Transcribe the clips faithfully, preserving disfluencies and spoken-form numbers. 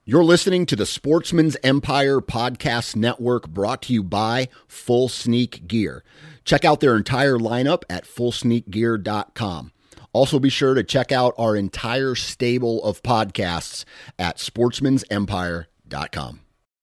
You're listening to the Sportsman's Empire Podcast Network, brought to you by Full Sneak Gear. Check out their entire lineup at full sneak gear dot com. Also be sure to check out our entire stable of podcasts at sportsmans empire dot com.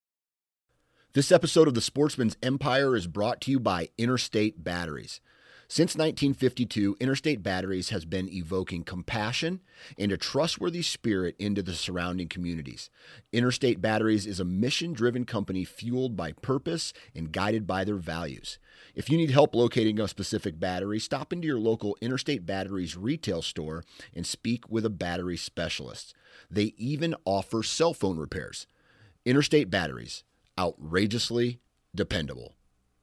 This episode of the Sportsman's Empire is brought to you by Interstate Batteries. Since nineteen fifty-two, Interstate Batteries has been evoking compassion and a trustworthy spirit into the surrounding communities. Interstate Batteries is a mission-driven company fueled by purpose and guided by their values. If you need help locating a specific battery, stop into your local Interstate Batteries retail store and speak with a battery specialist. They even offer cell phone repairs. Interstate Batteries, outrageously dependable.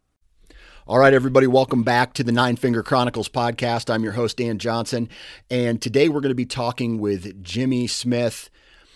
All right, everybody, welcome back to the Nine Finger Chronicles podcast. I'm your host, Dan Johnson, and today we're going to be talking with Jimmy Smith.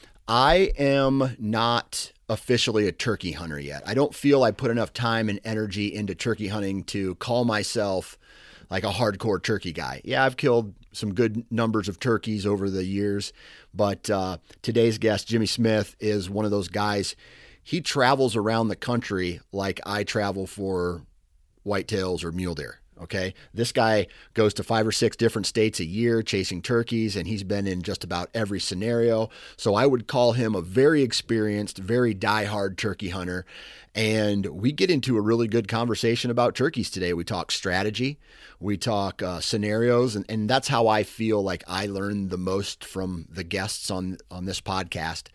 I am not officially a turkey hunter yet. I don't feel I put enough time and energy into turkey hunting to call myself like a hardcore turkey guy. Yeah, I've killed some good numbers of turkeys over the years, but uh, today's guest, Jimmy Smith, is one of those guys. He travels around the country like I travel for whitetails or mule deer. Okay. This guy goes to five or six different states a year chasing turkeys, and he's been in just about every scenario. So I would call him a very experienced, very diehard turkey hunter. And we get into a really good conversation about turkeys today. We talk strategy, we talk uh, scenarios, and, and that's how I feel like I learn the most from the guests on, on this podcast,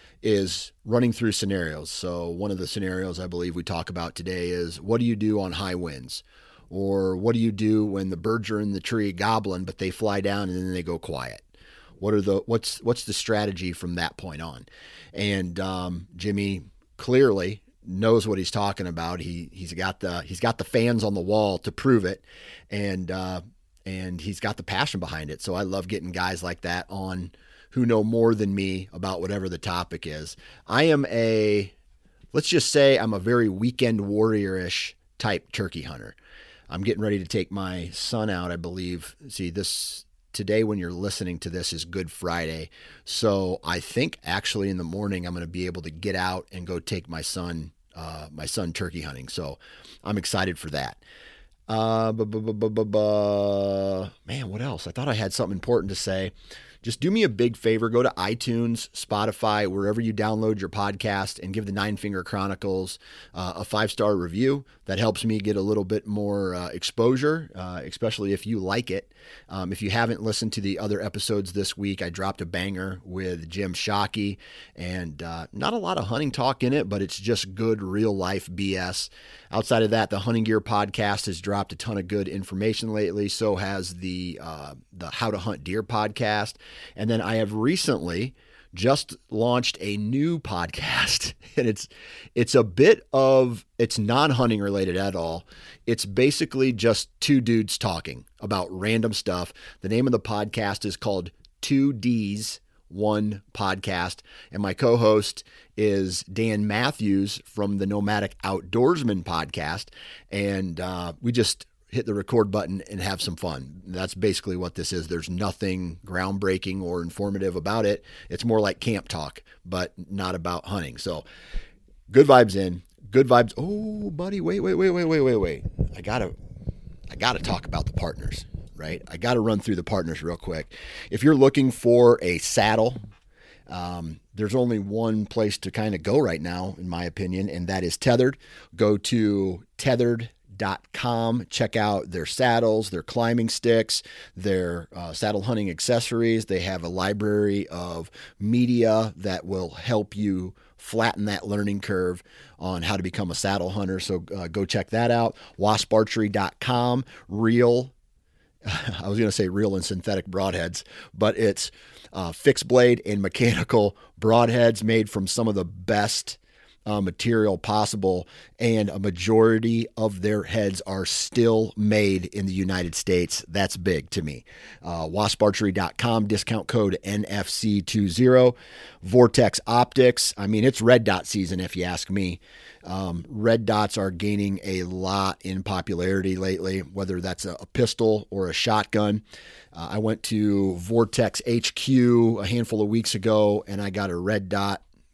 is running through scenarios. So one of the scenarios I believe we talk about today is, what do you do on high winds? Or what do you do when the birds are in the tree gobbling, but they fly down and then they go quiet? What are the, what's, what's the strategy from that point on? And um, Jimmy clearly knows what he's talking about. He, he's got the, he's got the fans on the wall to prove it. And, uh, and he's got the passion behind it. So I love getting guys like that on who know more than me about whatever the topic is. I am a, let's just say I'm a very weekend warrior-ish type turkey hunter. I'm getting ready to take my son out, I believe. See, this today when you're listening to this is Good Friday. So I think actually in the morning I'm going to be able to get out and go take my son, uh, my son turkey hunting. So I'm excited for that. Uh, bu- bu- bu- bu- bu- bu- man, what else? I thought I had something important to say. Just do me a big favor. Go to iTunes, Spotify, wherever you download your podcast, and give the Nine Finger Chronicles uh, a five-star review. That helps me get a little bit more uh, exposure, uh, especially if you like it. Um, if you haven't listened to the other episodes this week, I dropped a banger with Jim Shockey, and uh, not a lot of hunting talk in it, but it's just good real-life B S. Outside of that, the Hunting Gear podcast has dropped a ton of good information lately. So has the uh, the How to Hunt Deer podcast. And then I have recently just launched a new podcast, and it's it's a bit of, it's non-hunting related at all. It's basically just two dudes talking about random stuff. The name of the podcast is called Two D's One Podcast, and my co-host is Dan Matthews from the Nomadic Outdoorsman podcast, and uh, we just hit the record button and have some fun. That's basically what this is. There's nothing groundbreaking or informative about it. It's more like camp talk, but not about hunting. So good vibes in, good vibes. Oh, buddy, wait, wait, wait, wait, wait, wait, wait. I gotta, I gotta talk about the partners, right? I gotta run through the partners real quick. If you're looking for a saddle, um, there's only one place to kind of go right now, in my opinion, and that is Tethered. Go to tethered dot com. Check out their saddles, their climbing sticks, their uh, saddle hunting accessories. They have a library of media that will help you flatten that learning curve on how to become a saddle hunter. So uh, go check that out. wasp archery dot com. Real, I was going to say real and synthetic broadheads, but it's uh, fixed blade and mechanical broadheads made from some of the best Uh, material possible, and a majority of their heads are still made in the United States. That's big to me. Uh, wasp archery dot com, discount code N F C twenty. Vortex Optics. I mean, it's red dot season if you ask me. Um, red dots are gaining a lot in popularity lately, whether that's a, a pistol or a shotgun. Uh, I went to Vortex H Q a handful of weeks ago, and I got a red dot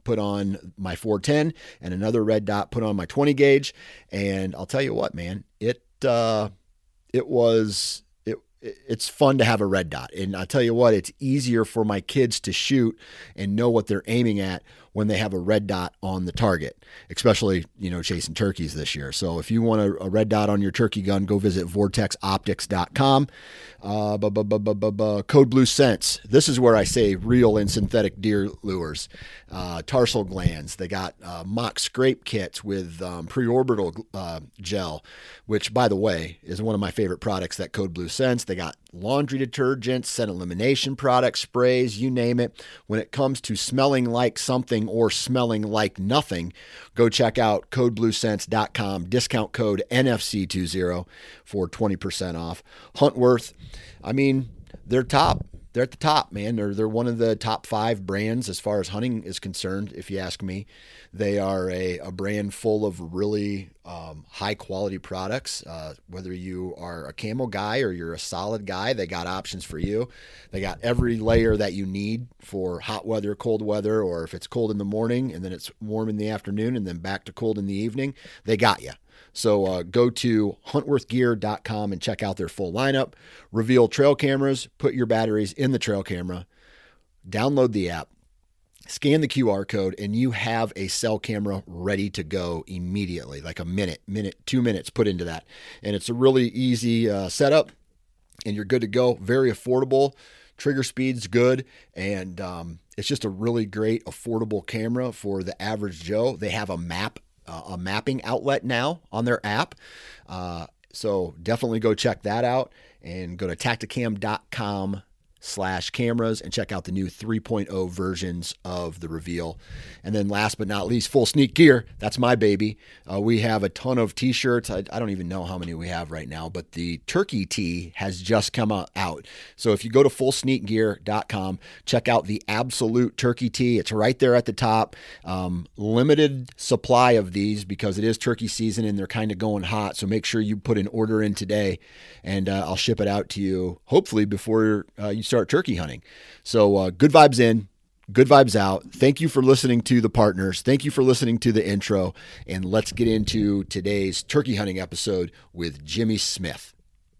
put on my four ten and another red dot put on my twenty gauge. And I'll tell you what, man, it, uh, it was, it, it's fun to have a red dot. And I'll tell you what, it's easier for my kids to shoot and know what they're aiming at when they have a red dot on the target, especially, you know, chasing turkeys this year. So if you want a, a red dot on your turkey gun, go visit vortex optics dot com. Uh, bu- bu- bu- bu- bu- bu- Code Blue Scents. This is where I say real and synthetic deer lures. Uh, tarsal glands. They got uh, mock scrape kits with um, preorbital uh, gel, which, by the way, is one of my favorite products that Code Blue Scents. They got laundry detergents, scent elimination products, sprays, you name it. When it comes to smelling like something or smelling like nothing, go check out code blue scents dot com, discount code N F C twenty for twenty percent off. Huntworth, I mean, they're top. They're at the top, man. They're they're one of the top five brands as far as hunting is concerned, if you ask me. They are a, a brand full of really um, high-quality products. Uh, whether you are a camo guy or you're a solid guy, they got options for you. They got every layer that you need for hot weather, cold weather, or if it's cold in the morning and then it's warm in the afternoon and then back to cold in the evening, they got you. So uh, go to huntworth gear dot com and check out their full lineup. Reveal trail cameras, put your batteries in the trail camera, download the app, scan the Q R code, and you have a cell camera ready to go immediately, like a minute, minute, two minutes put into that. And it's a really easy uh, setup, and you're good to go. Very affordable. Trigger speed's good, and um, it's just a really great, affordable camera for the average Joe. They have a map Uh, a mapping outlet now on their app. Uh, so definitely go check that out and go to tacticam dot com slash cameras and check out the new three point oh versions of the Reveal. And then last but not least, Full Sneak Gear. That's my baby. Uh, we have a ton of t-shirts. I, I don't even know how many we have right now, but the turkey tee has just come out. So if you go to full sneak gear dot com, check out the Absolute Turkey Tee. It's right there at the top. Um, limited supply of these because it is turkey season and they're kind of going hot. So make sure you put an order in today and uh, I'll ship it out to you hopefully before uh, you start turkey hunting. So uh, good vibes in, good vibes out. Thank you for listening to the partners. Thank you for listening to the intro. And let's get into today's turkey hunting episode with Jimmy Smith.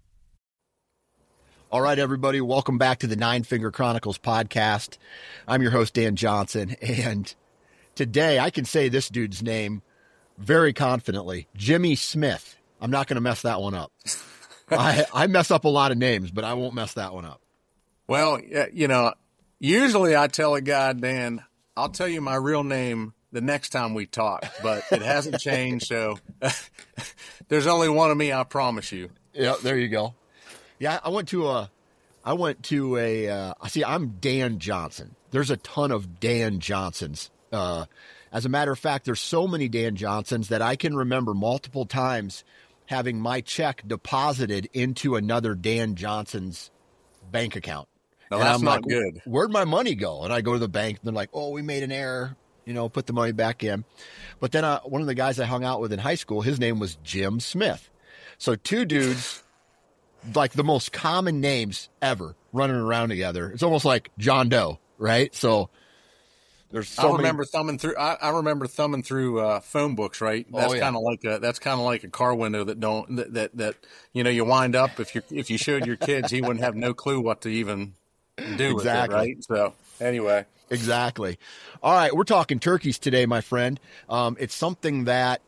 All right, everybody. Welcome back to the Nine Finger Chronicles podcast. I'm your host, Dan Johnson. And today I can say this dude's name very confidently, Jimmy Smith. I'm not going to mess that one up. I, I mess up a lot of names, but I won't mess that one up. Well, you know, usually I tell a guy, Dan, I'll tell you my real name the next time we talk, but it hasn't changed. So there's only one of me, I promise you. Yeah, there you go. Yeah, I went to a, I went to a, uh, see, I'm Dan Johnson. There's a ton of Dan Johnsons. Uh, as a matter of fact, there's so many Dan Johnsons that I can remember multiple times having my check deposited into another Dan Johnson's bank account. No, and that's I'm not like, good. Where'd my money go? And I go to the bank and they're like, oh, we made an error, you know, put the money back in. But then uh, one of the guys I hung out with in high school, his name was Jim Smith. So two dudes, like the most common names ever running around together. It's almost like John Doe, right? So there's so I remember many... thumbing through. I, I remember thumbing through uh, phone books. Right, that's oh, yeah. kind of like a that's kind of like a car window that don't that, that that you know you wind up if you if you showed your kids, he wouldn't have no clue what to even do with exactly. it. Right. So anyway, exactly. All right, we're talking turkeys today, my friend. Um, it's something that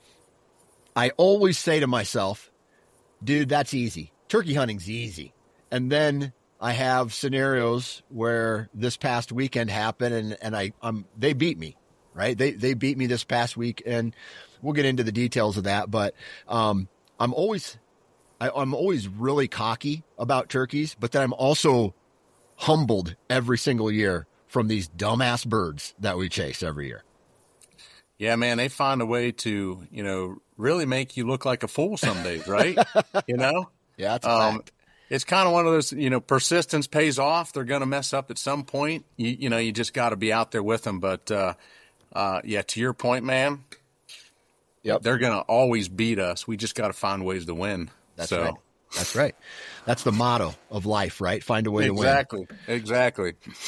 I always say to myself, dude, that's easy. Turkey hunting's easy, and then I have scenarios where this past weekend happened and, and I, I'm, they beat me, right? They, they beat me this past week and we'll get into the details of that. But, um, I'm always, I, I'm always really cocky about turkeys, but then I'm also humbled every single year from these dumbass birds that we chase every year. Yeah, man, they find a way to, you know, really make you look like a fool some days, right? You know? Yeah, that's a um, fact. It's kind of one of those, you know, persistence pays off. They're going to mess up at some point. You, you know, you just got to be out there with them. But, uh, uh, yeah, to your point, man, yep. They're going to always beat us. We just got to find ways to win. That's so. right. That's right. That's the motto of life, right? Find a way exactly. to win. Exactly. Exactly.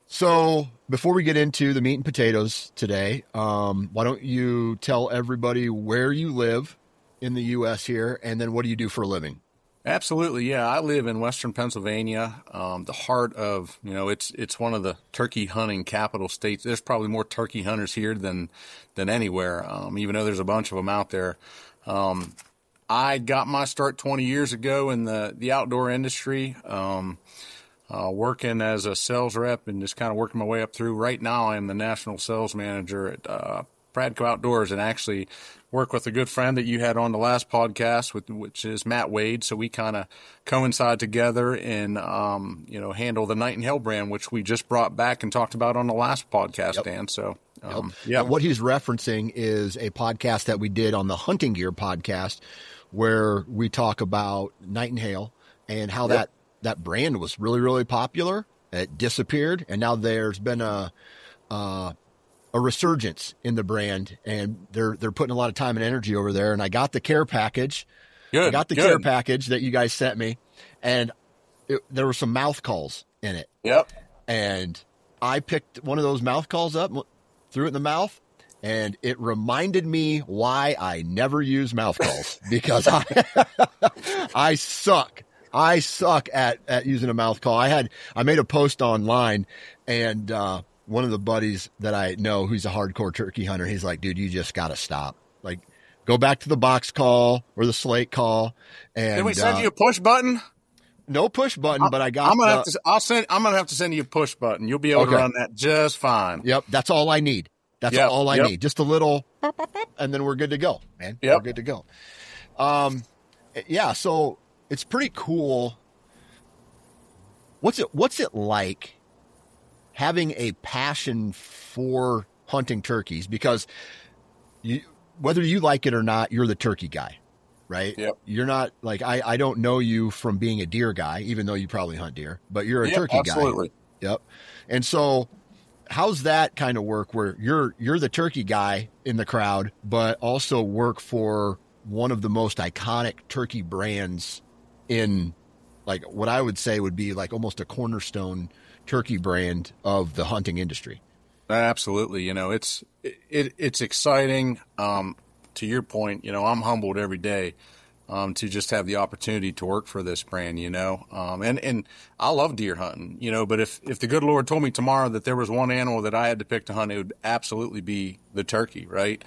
So before we get into the meat and potatoes today, um, why don't you tell everybody where you live in the U S here, and then what do you do for a living? Absolutely, yeah. I live in Western Pennsylvania, um, the heart of, you know, it's it's one of the turkey hunting capital states. There's probably more turkey hunters here than than anywhere, um, even though there's a bunch of them out there. Um, I got my start twenty years ago in the, the outdoor industry, um, uh, working as a sales rep and just kind of working my way up through. Right now, I'm the national sales manager at uh, Pradco Outdoors, and actually work with a good friend that you had on the last podcast, with, which is Matt Wade. So we kind of coincide together and, um, you know, handle the Nightingale brand, which we just brought back and talked about on the last podcast, yep. Dan. So, um, yep. yeah. What he's referencing is a podcast that we did on the Hunting Gear podcast, where we talk about Nightingale and how yep. that, that brand was really, really popular. It disappeared. And now there's been a, uh, a resurgence in the brand, and they're they're putting a lot of time and energy over there. And I got the care package. Good, I got the good. care package that you guys sent me, and it, there were some mouth calls in it. Yep. And I picked one of those mouth calls up, threw it in the mouth, and it reminded me why I never use mouth calls, because I I suck. I suck at, at using a mouth call. I had I made a post online, and uh, one of the buddies that I know who's a hardcore turkey hunter, he's like, dude, you just got to stop. Like, go back to the box call or the slate call. And did we send uh, you a push button? No push button, I, but I got. I'm gonna the, have to. I'll send. I'm gonna have to send you a push button. You'll be able okay. to run that just fine. Yep, that's all I need. That's yep, all I yep. need. Just a little, and then we're good to go, man. Yep. We're good to go. Um, yeah. So it's pretty cool. What's it? What's it like having a passion for hunting turkeys? Because you, whether you like it or not, you're the turkey guy, right? Yep. You're not like, I, I don't know you from being a deer guy, even though you probably hunt deer, but you're a yep, turkey absolutely. guy. Yep. And so how's that kind of work where you're, you're the turkey guy in the crowd, but also work for one of the most iconic turkey brands in, like, what I would say would be like almost a cornerstone turkey brand of the hunting industry? Absolutely. You know, it's, it, it's exciting. Um, to your point, you know, I'm humbled every day, um, to just have the opportunity to work for this brand, you know, um, and, and I love deer hunting, you know, but if, if the good Lord told me tomorrow that there was one animal that I had to pick to hunt, it would absolutely be the turkey. Right.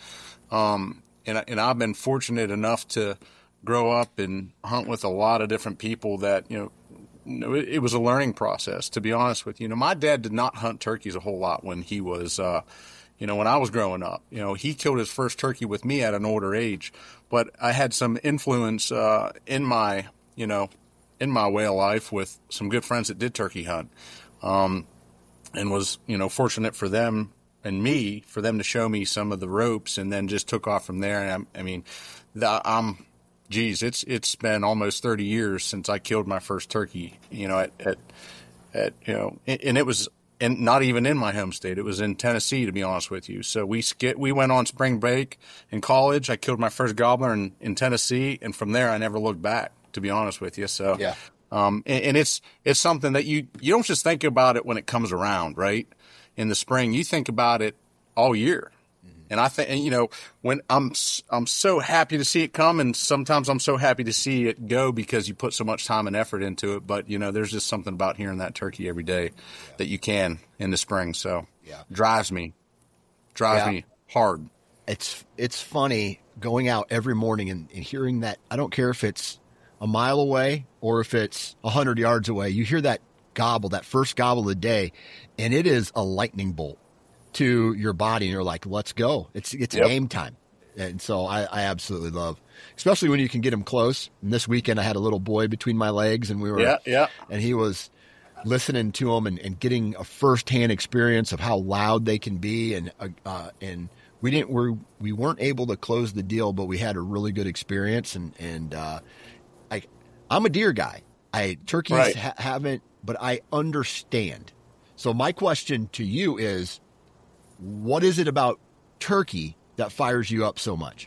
Um, and, and I've been fortunate enough to grow up and hunt with a lot of different people that, you know, It, it was a learning process, to be honest with you. You know, my dad did not hunt turkeys a whole lot when he was, uh, you know, when I was growing up. You know, he killed his first turkey with me at an older age. But I had some influence uh, in my, you know, in my way of life with some good friends that did turkey hunt, um, and was, you know, fortunate for them and me, for them to show me some of the ropes, and then just took off from there. And I, I mean, the, I'm. Geez, it's it's been almost thirty years since I killed my first turkey. You know, at at, at you know, and it was and not even in my home state. It was in Tennessee, to be honest with you. So we skit we went on spring break in college. I killed my first gobbler in, in Tennessee, and from there I never looked back, to be honest with you. So yeah, um, and, and it's it's something that you you don't just think about it when it comes around, right? In the spring, you think about it all year. And I think, you know, when I'm, I'm so happy to see it come, and sometimes I'm so happy to see it go because you put so much time and effort into it. But, you know, there's just something about hearing that turkey every day that you can in the spring. So yeah, drives me, drives yeah. me hard. It's, it's funny going out every morning and, and hearing that. I don't care if it's a mile away or if it's a hundred yards away. You hear that gobble, that first gobble of the day, and it is a lightning bolt to your body, and you're like, let's go. It's it's yep. game time. And so I, I absolutely love, especially when you can get him close. And this weekend I had a little boy between my legs, and we were, yeah, yeah. and he was listening to them and, and getting a firsthand experience of how loud they can be. And, uh, and we didn't, we're, we weren't able to close the deal, but we had a really good experience. And, and, uh, I, I'm a deer guy. I turkeys right. ha- haven't, but I understand. So my question to you is, what is it about turkey that fires you up so much?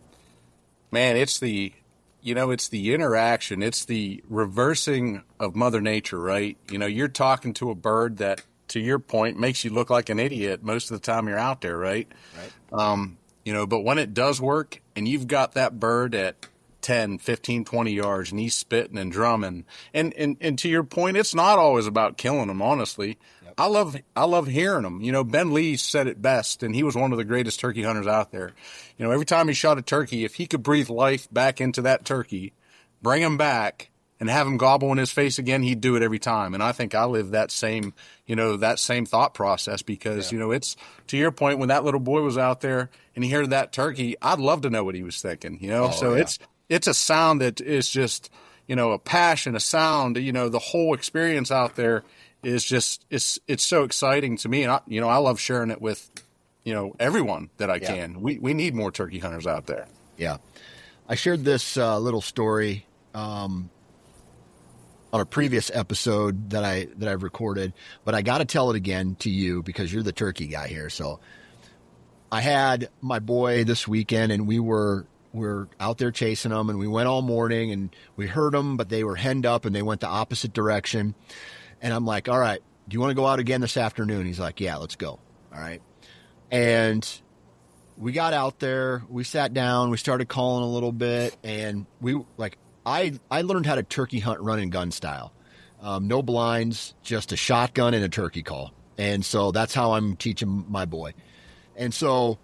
Man, it's the, you know, it's the interaction. It's the reversing of Mother Nature, right? You know, you're talking to a bird that to your point, makes you look like an idiot most of the time you're out there, right? Right. Um, you know, but when it does work and you've got that bird at ten, fifteen, twenty yards and he's spitting and drumming, and, and, and to your point, it's not always about killing them, honestly. Yep. I love, I love hearing them. You know, Ben Lee said it best, and he was one of the greatest turkey hunters out there. You know, every time he shot a turkey, if he could breathe life back into that turkey, bring him back, and have him gobble in his face again, he'd do it every time. And I think I live that same, you know, that same thought process because, yeah. you know, it's to your point, when that little boy was out there and he heard that turkey, I'd love to know what he was thinking, you know? Oh, so yeah. it's, it's a sound that is just, you know, a passion, a sound, you know, the whole experience out there is just, it's, it's so exciting to me. And I, you know, I love sharing it with, you know, everyone that I yeah. can. We, we need more turkey hunters out there. Yeah. I shared this uh, little story, um, on a previous episode that I, that I've recorded, but I got to tell it again to you because you're the turkey guy here. So I had my boy this weekend and we were, we were out there chasing them and we went all morning and we heard them, but they were henned up and they went the opposite direction. And I'm like, all right, do you want to go out again this afternoon? He's like, yeah, let's go. All right. And we got out there, we sat down, we started calling a little bit and we like, I, I learned how to turkey hunt run and gun style. Um, no blinds, just a shotgun and a turkey call. And so that's how I'm teaching my boy. And so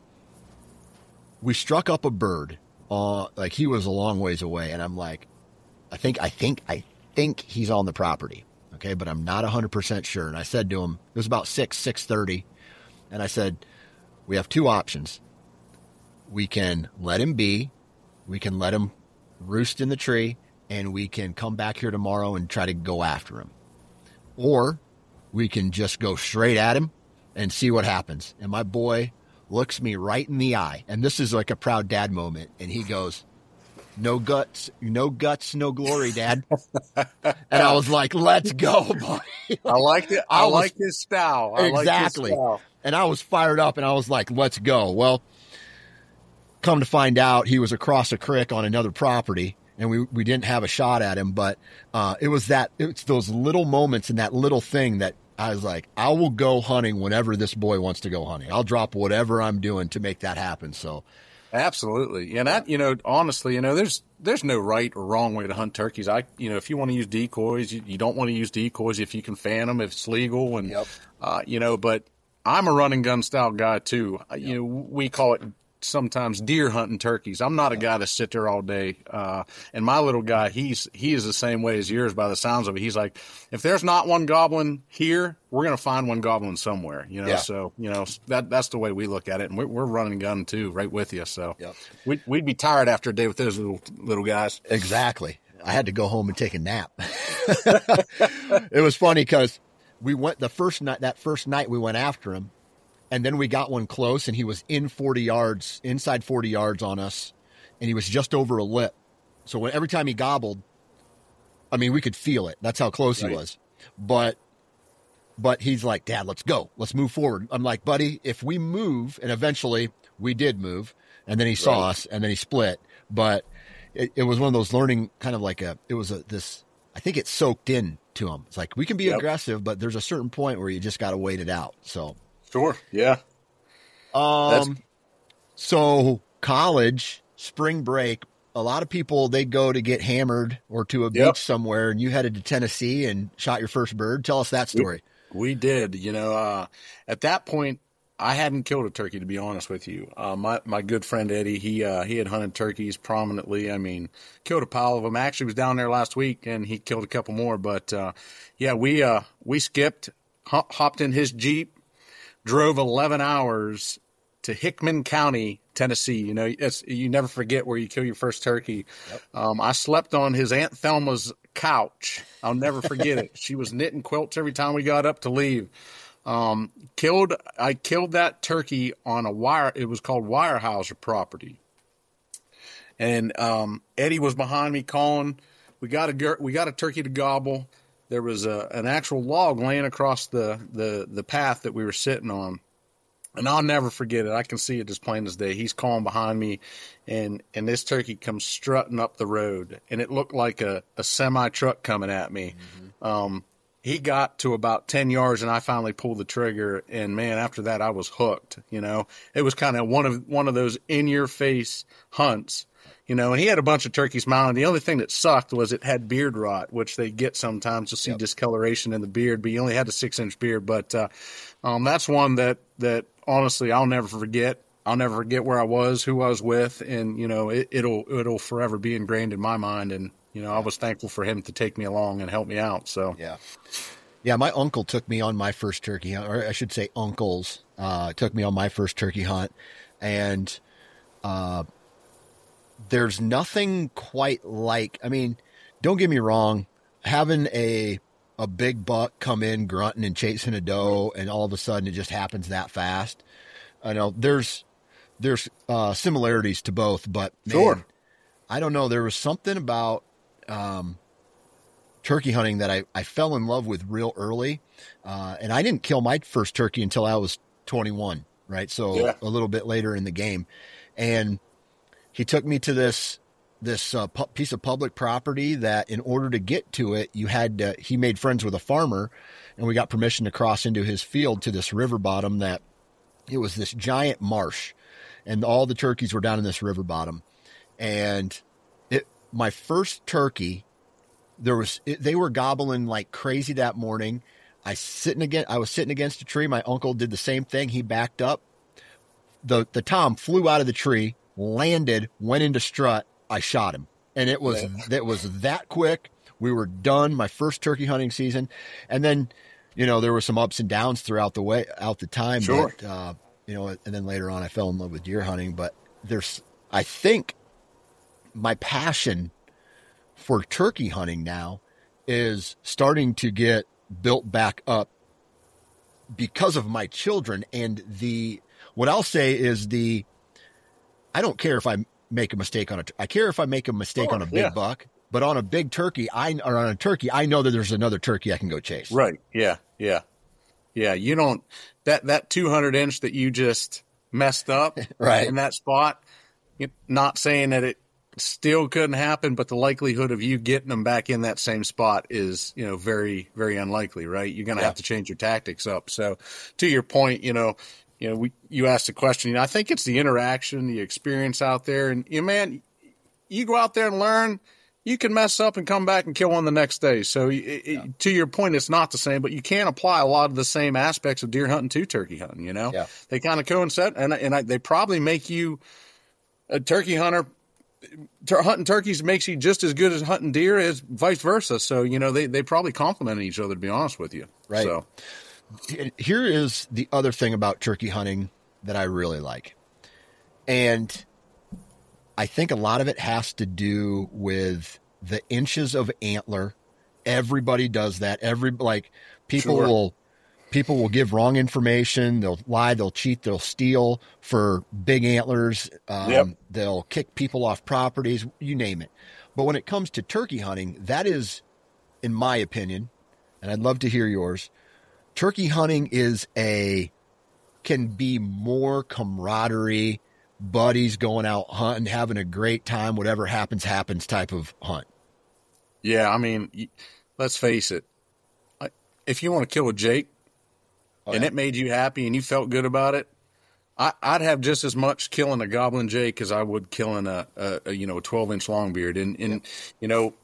we struck up a bird, uh, like he was a long ways away. And I'm like, I think, I think, I think he's on the property. Okay. But I'm not a hundred percent sure. And I said to him, it was about six, six thirty. And I said, we have two options. We can let him be, we can let him roost in the tree, and we can come back here tomorrow and try to go after him. Or we can just go straight at him and see what happens. And my boy looks me right in the eye. And this is like a proud dad moment. And he goes, no guts, no guts, no glory, Dad. And I was like, let's go, buddy. I like it. I, I was, like his style. I exactly. Like his style. And I was fired up and I was like, let's go. Well, come to find out, he was across a creek on another property, and we, we didn't have a shot at him. But uh, it was that it's those little moments and that little thing that I was like, I will go hunting whenever this boy wants to go hunting. I'll drop whatever I'm doing to make that happen. So, absolutely, and that you know, honestly, you know, there's there's no right or wrong way to hunt turkeys. I you know, if you want to use decoys, you, you don't want to use decoys if you can fan them, if it's legal, and yep. uh, you know, but I'm a run and gun style guy too. Yep. You know, we call it sometimes deer hunting turkeys. I'm not a guy to sit there all day. Uh, and my little guy, he's, he is the same way as yours by the sounds of it. He's like, if there's not one goblin here, we're going to find one goblin somewhere, you know? Yeah. So, you know, that, that's the way we look at it. And we're, we're running gun too, right with you. So yep. we'd, we'd be tired after a day with those little, little guys. Exactly. I had to go home and take a nap. It was funny because we went the first night, that first night we went after him. And then we got one close and he was in forty yards, inside forty yards on us. And he was just over a lip. So when, every time he gobbled, I mean, we could feel it. That's how close right. he was. But, but he's like, Dad, let's go. Let's move forward. I'm like, buddy, if we move, and eventually we did move, and then he saw right. us and then he split. But it, it was one of those learning kind of like a, it was a, this, I think it soaked in to him. It's like, we can be yep. aggressive, but there's a certain point where you just got to wait it out. So. Sure. Yeah. Um, That's... so college, spring break, a lot of people, they go to get hammered or to a yep. beach somewhere, and you headed to Tennessee and shot your first bird. Tell us that story. We, we did, you know, uh, at that point I hadn't killed a turkey, to be honest with you. Uh, my, my good friend Eddie, he, uh, he had hunted turkeys prominently. I mean, killed a pile of them. Actually was down there last week and he killed a couple more, but, uh, yeah, we, uh, we skipped, hop, hopped in his Jeep, drove eleven hours to Hickman County, Tennessee. You know, it's, you never forget where you kill your first turkey. Yep. Um, I slept on his Aunt Thelma's couch. I'll never forget it. She was knitting quilts every time we got up to leave. Um, killed, I killed that turkey on a wire. It was called Weyerhaeuser property. And, um, Eddie was behind me calling, we got a, we got a turkey to gobble. There was a, an actual log laying across the, the, the path that we were sitting on. And I'll never forget it. I can see it as plain as day. He's calling behind me, and, and this turkey comes strutting up the road, and it looked like a, a semi-truck coming at me. Mm-hmm. Um, he got to about ten yards and I finally pulled the trigger. And man, after that, I was hooked. You know, it was kind of one of, one of those in your face hunts, you know, and he had a bunch of turkeys mounted. The only thing that sucked was it had beard rot, which they get sometimes. You'll see yep. discoloration in the beard, but he only had a six inch beard. But, uh, um, that's one that, that honestly, I'll never forget. I'll never forget where I was, who I was with. And, you know, it, it'll, it'll forever be ingrained in my mind. And, you know, I was thankful for him to take me along and help me out. So, yeah. Yeah. My uncle took me on my first turkey hunt, or I should say uncles, uh, took me on my first turkey hunt. And, uh, there's nothing quite like, I mean, don't get me wrong, having a, a big buck come in grunting and chasing a doe and all of a sudden it just happens that fast. I know there's, there's, uh, similarities to both, but man, sure. I don't know. There was something about, um, turkey hunting that I, I fell in love with real early. Uh, and I didn't kill my first turkey until I was twenty-one, right? So yeah. a little bit later in the game. And he took me to this, this uh, pu- piece of public property that in order to get to it, you had to, he made friends with a farmer and we got permission to cross into his field to this river bottom that it was this giant marsh and all the turkeys were down in this river bottom. And it, my first turkey, there was, it, they were gobbling like crazy that morning. I sitting again, I was sitting against a tree. My uncle did the same thing. He backed up. The, the tom flew out of the tree, landed, went into strut. I shot him. And it was, yeah. it was that quick. We were done my first turkey hunting season. And then, you know, there were some ups and downs throughout the way out the time, sure. but, uh, you know, and then later on I fell in love with deer hunting, but there's, I think my passion for turkey hunting now is starting to get built back up because of my children. And the, what I'll say is the, I don't care if I make a mistake on a, I care if I make a mistake oh, on a big yeah. buck, but on a big turkey, I, or on a turkey, I know that there's another turkey I can go chase. Right. Yeah. Yeah. Yeah. You don't, that, that two hundred inch that you just messed up right in that spot, not saying that it still couldn't happen, but the likelihood of you getting them back in that same spot is, you know, very, very unlikely, right? You're going to yeah. have to change your tactics up. So to your point, you know, you know, we, you asked the question, you know, I think it's the interaction, the experience out there. And, you know, man, you go out there and learn, you can mess up and come back and kill one the next day. So it, yeah. it, to your point, it's not the same, but you can apply a lot of the same aspects of deer hunting to turkey hunting, you know? Yeah. They kind of coincide, and, and I, they probably make you a turkey hunter. Tur- hunting turkeys makes you just as good as hunting deer as vice versa. So, you know, they, they probably complement each other, to be honest with you. Right. So here is the other thing about turkey hunting that I really like. And I think a lot of it has to do with the inches of antler. Everybody does that. Every, like people sure. will, people will give wrong information. They'll lie, they'll cheat, they'll steal for big antlers. Um, yep. They'll kick people off properties, you name it. But when it comes to turkey hunting, that is, in my opinion, and I'd love to hear yours, turkey hunting is a, can be more camaraderie, buddies going out hunting, having a great time, whatever happens, happens type of hunt. Yeah. I mean, let's face it. If you want to kill a Jake oh, and yeah. it made you happy and you felt good about it, I, I'd have just as much killing a goblin Jake as I would killing a, a, a you know, a twelve inch longbeard. And, and, yeah. you know,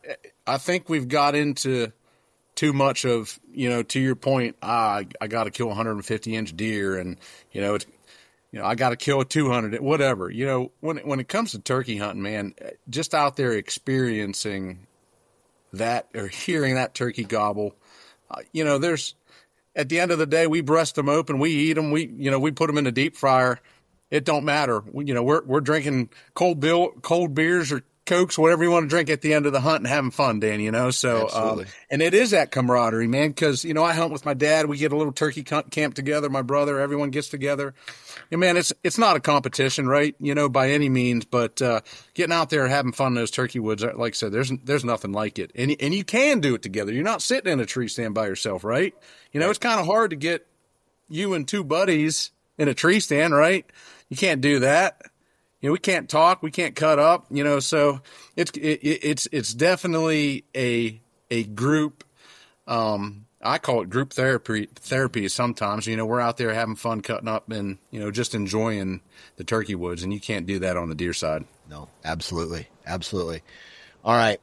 I think we've got into too much of, you know, to your point, ah, I, I got to kill a one hundred fifty inch deer and, you know, it's, you know, I got to kill a two hundred, whatever. You know, when, when it comes to turkey hunting, man, just out there experiencing that or hearing that turkey gobble, uh, you know, there's, at the end of the day, we breast them open, we eat them, we, you know, we put them in the deep fryer. It don't matter. We, you know, we're, we're drinking cold bill, cold beers or Cokes, whatever you want to drink at the end of the hunt and having fun, Dan, you know? So, um, and it is that camaraderie, man. Cause, you know, I hunt with my dad. We get a little turkey camp together. My brother, everyone gets together. And man, it's, it's not a competition, right? You know, by any means, but, uh, getting out there and having fun in those turkey woods, like I said, there's, there's nothing like it. And, and you can do it together. You're not sitting in a tree stand by yourself, right? You know, it's kind of hard to get you and two buddies in a tree stand, right? You can't do that. You know, we can't talk, we can't cut up, you know, so it's, it, it's, it's definitely a, a group, Um, I call it group therapy. Therapy. Sometimes, you know, we're out there having fun cutting up and, you know, just enjoying the turkey woods, and you can't do that on the deer side. No, absolutely, absolutely. All right,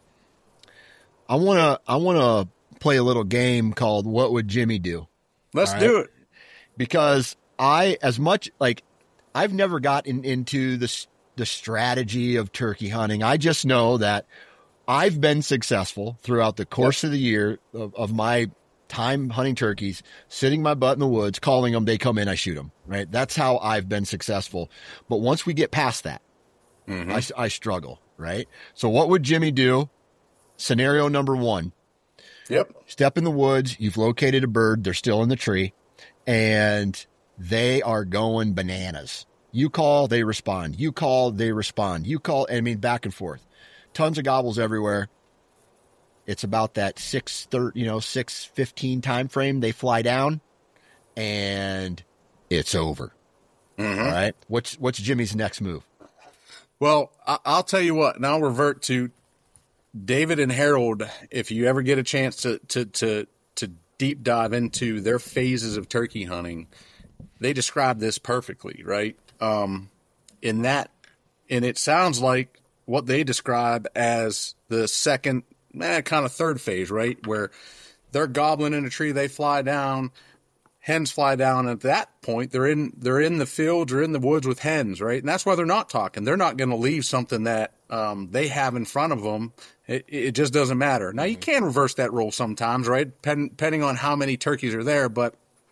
I wanna I wanna play a little game called "What Would Jimmy Do?" Let's right? do it. Because I, as much like, I've never gotten into the the strategy of turkey hunting. I just know that I've been successful throughout the course yep. of the year of, of my time hunting turkeys, sitting my butt in the woods, calling them, they come in, I shoot them, right? That's how I've been successful. But once we get past that, mm-hmm. I, I struggle, right? So what would Jimmy do? Scenario number one. Yep. Step in the woods. You've located a bird. They're still in the tree and they are going bananas. You call, they respond. You call, they respond. You call, I mean, back and forth. Tons of gobbles everywhere. It's about that six thirty, you know, six fifteen time frame. They fly down, and it's over. Mm-hmm. All right. What's what's Jimmy's next move? Well, I'll tell you what. Now I'll revert to David and Harold. If you ever get a chance to to to to deep dive into their phases of turkey hunting, they describe this perfectly, right? Um, in that, and it sounds like what they describe as the second, eh, kind of third phase, right? Where they're gobbling in a tree, they fly down, hens fly down. At that point, they're in they're in the fields or in the woods with hens, right? And that's why they're not talking. They're not going to leave something that um, they have in front of them. It, it just doesn't matter. Now, you can reverse that role sometimes, right? Depend, depending on how many turkeys are there. But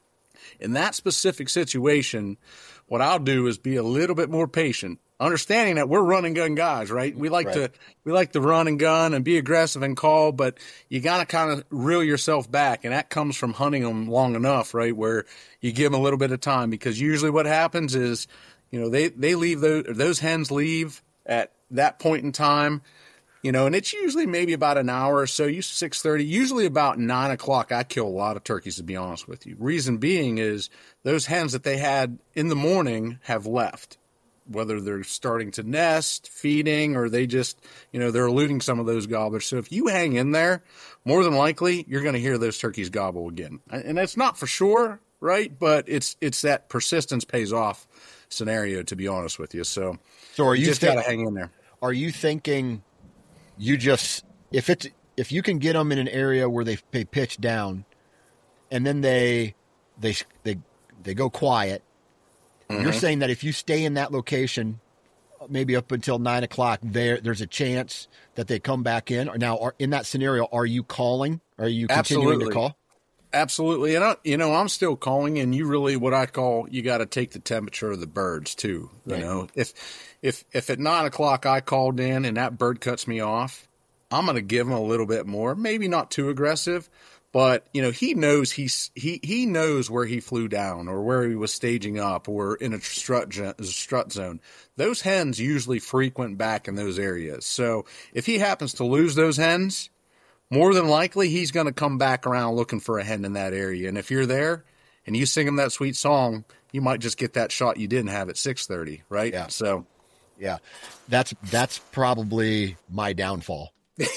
in that specific situation, what I'll do is be a little bit more patient. Understanding that we're run and gun guys, right? We like right. to we like to run and gun and be aggressive and call, but you got to kind of reel yourself back, and that comes from hunting them long enough, right? Where you give them a little bit of time, because usually what happens is, you know, they they leave those those hens leave at that point in time, you know, and it's usually maybe about an hour or so. Usually six thirty, usually about nine o'clock. I kill a lot of turkeys, to be honest with you. Reason being is those hens that they had in the morning have left. Whether they're starting to nest, feeding, or they just, you know, they're eluding some of those gobblers. So if you hang in there, more than likely, you're going to hear those turkeys gobble again. And that's not for sure, right? But it's it's that persistence pays off scenario, to be honest with you. So, so are you, you just got to hang in there. Are you thinking you just, if it's, if you can get them in an area where they, they pitch down and then they, they, they, they go quiet, you're mm-hmm. saying that if you stay in that location, maybe up until nine o'clock, there there's a chance that they come back in. Or now, are, in that scenario, are you calling? Are you continuing Absolutely. to call? Absolutely. And I, you know, I'm still calling, and you really, what I call, you got to take the temperature of the birds too. You right. know, if if if at nine o'clock I called in and that bird cuts me off, I'm going to give him a little bit more, maybe not too aggressive. But, you know, he knows he's, he, he knows where he flew down or where he was staging up or in a strut, strut zone. Those hens usually frequent back in those areas. So if he happens to lose those hens, more than likely he's going to come back around looking for a hen in that area. And if you're there and you sing him that sweet song, you might just get that shot you didn't have at six thirty, right? Yeah. So, yeah, that's, that's probably my downfall.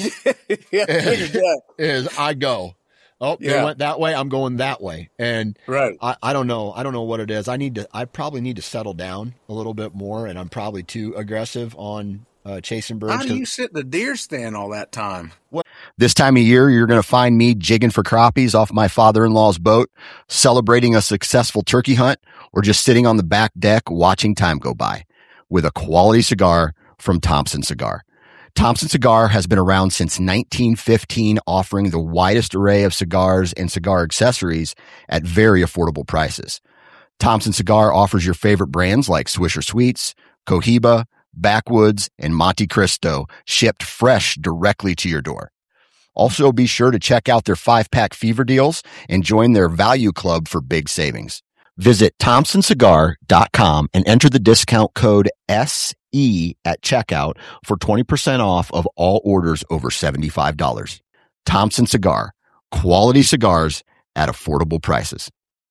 yeah, is, is I go. Oh, yeah. They went that way. I'm going that way. And right. I, I don't know. I don't know what it is. I need to, I probably need to settle down a little bit more, and I'm probably too aggressive on uh, chasing birds. How do you sit in the deer stand all that time? What? This time of year, you're going to find me jigging for crappies off my father-in-law's boat, celebrating a successful turkey hunt, or just sitting on the back deck watching time go by with a quality cigar from Thompson Cigar. Thompson Cigar has been around since nineteen fifteen, offering the widest array of cigars and cigar accessories at very affordable prices. Thompson Cigar offers your favorite brands like Swisher Sweets, Cohiba, Backwoods, and Monte Cristo, shipped fresh directly to your door. Also, be sure to check out their five-pack fever deals and join their value club for big savings. Visit thompson cigar dot com and enter the discount code S E at checkout for twenty percent off of all orders over seventy-five dollars. Thompson Cigar, quality cigars at affordable prices.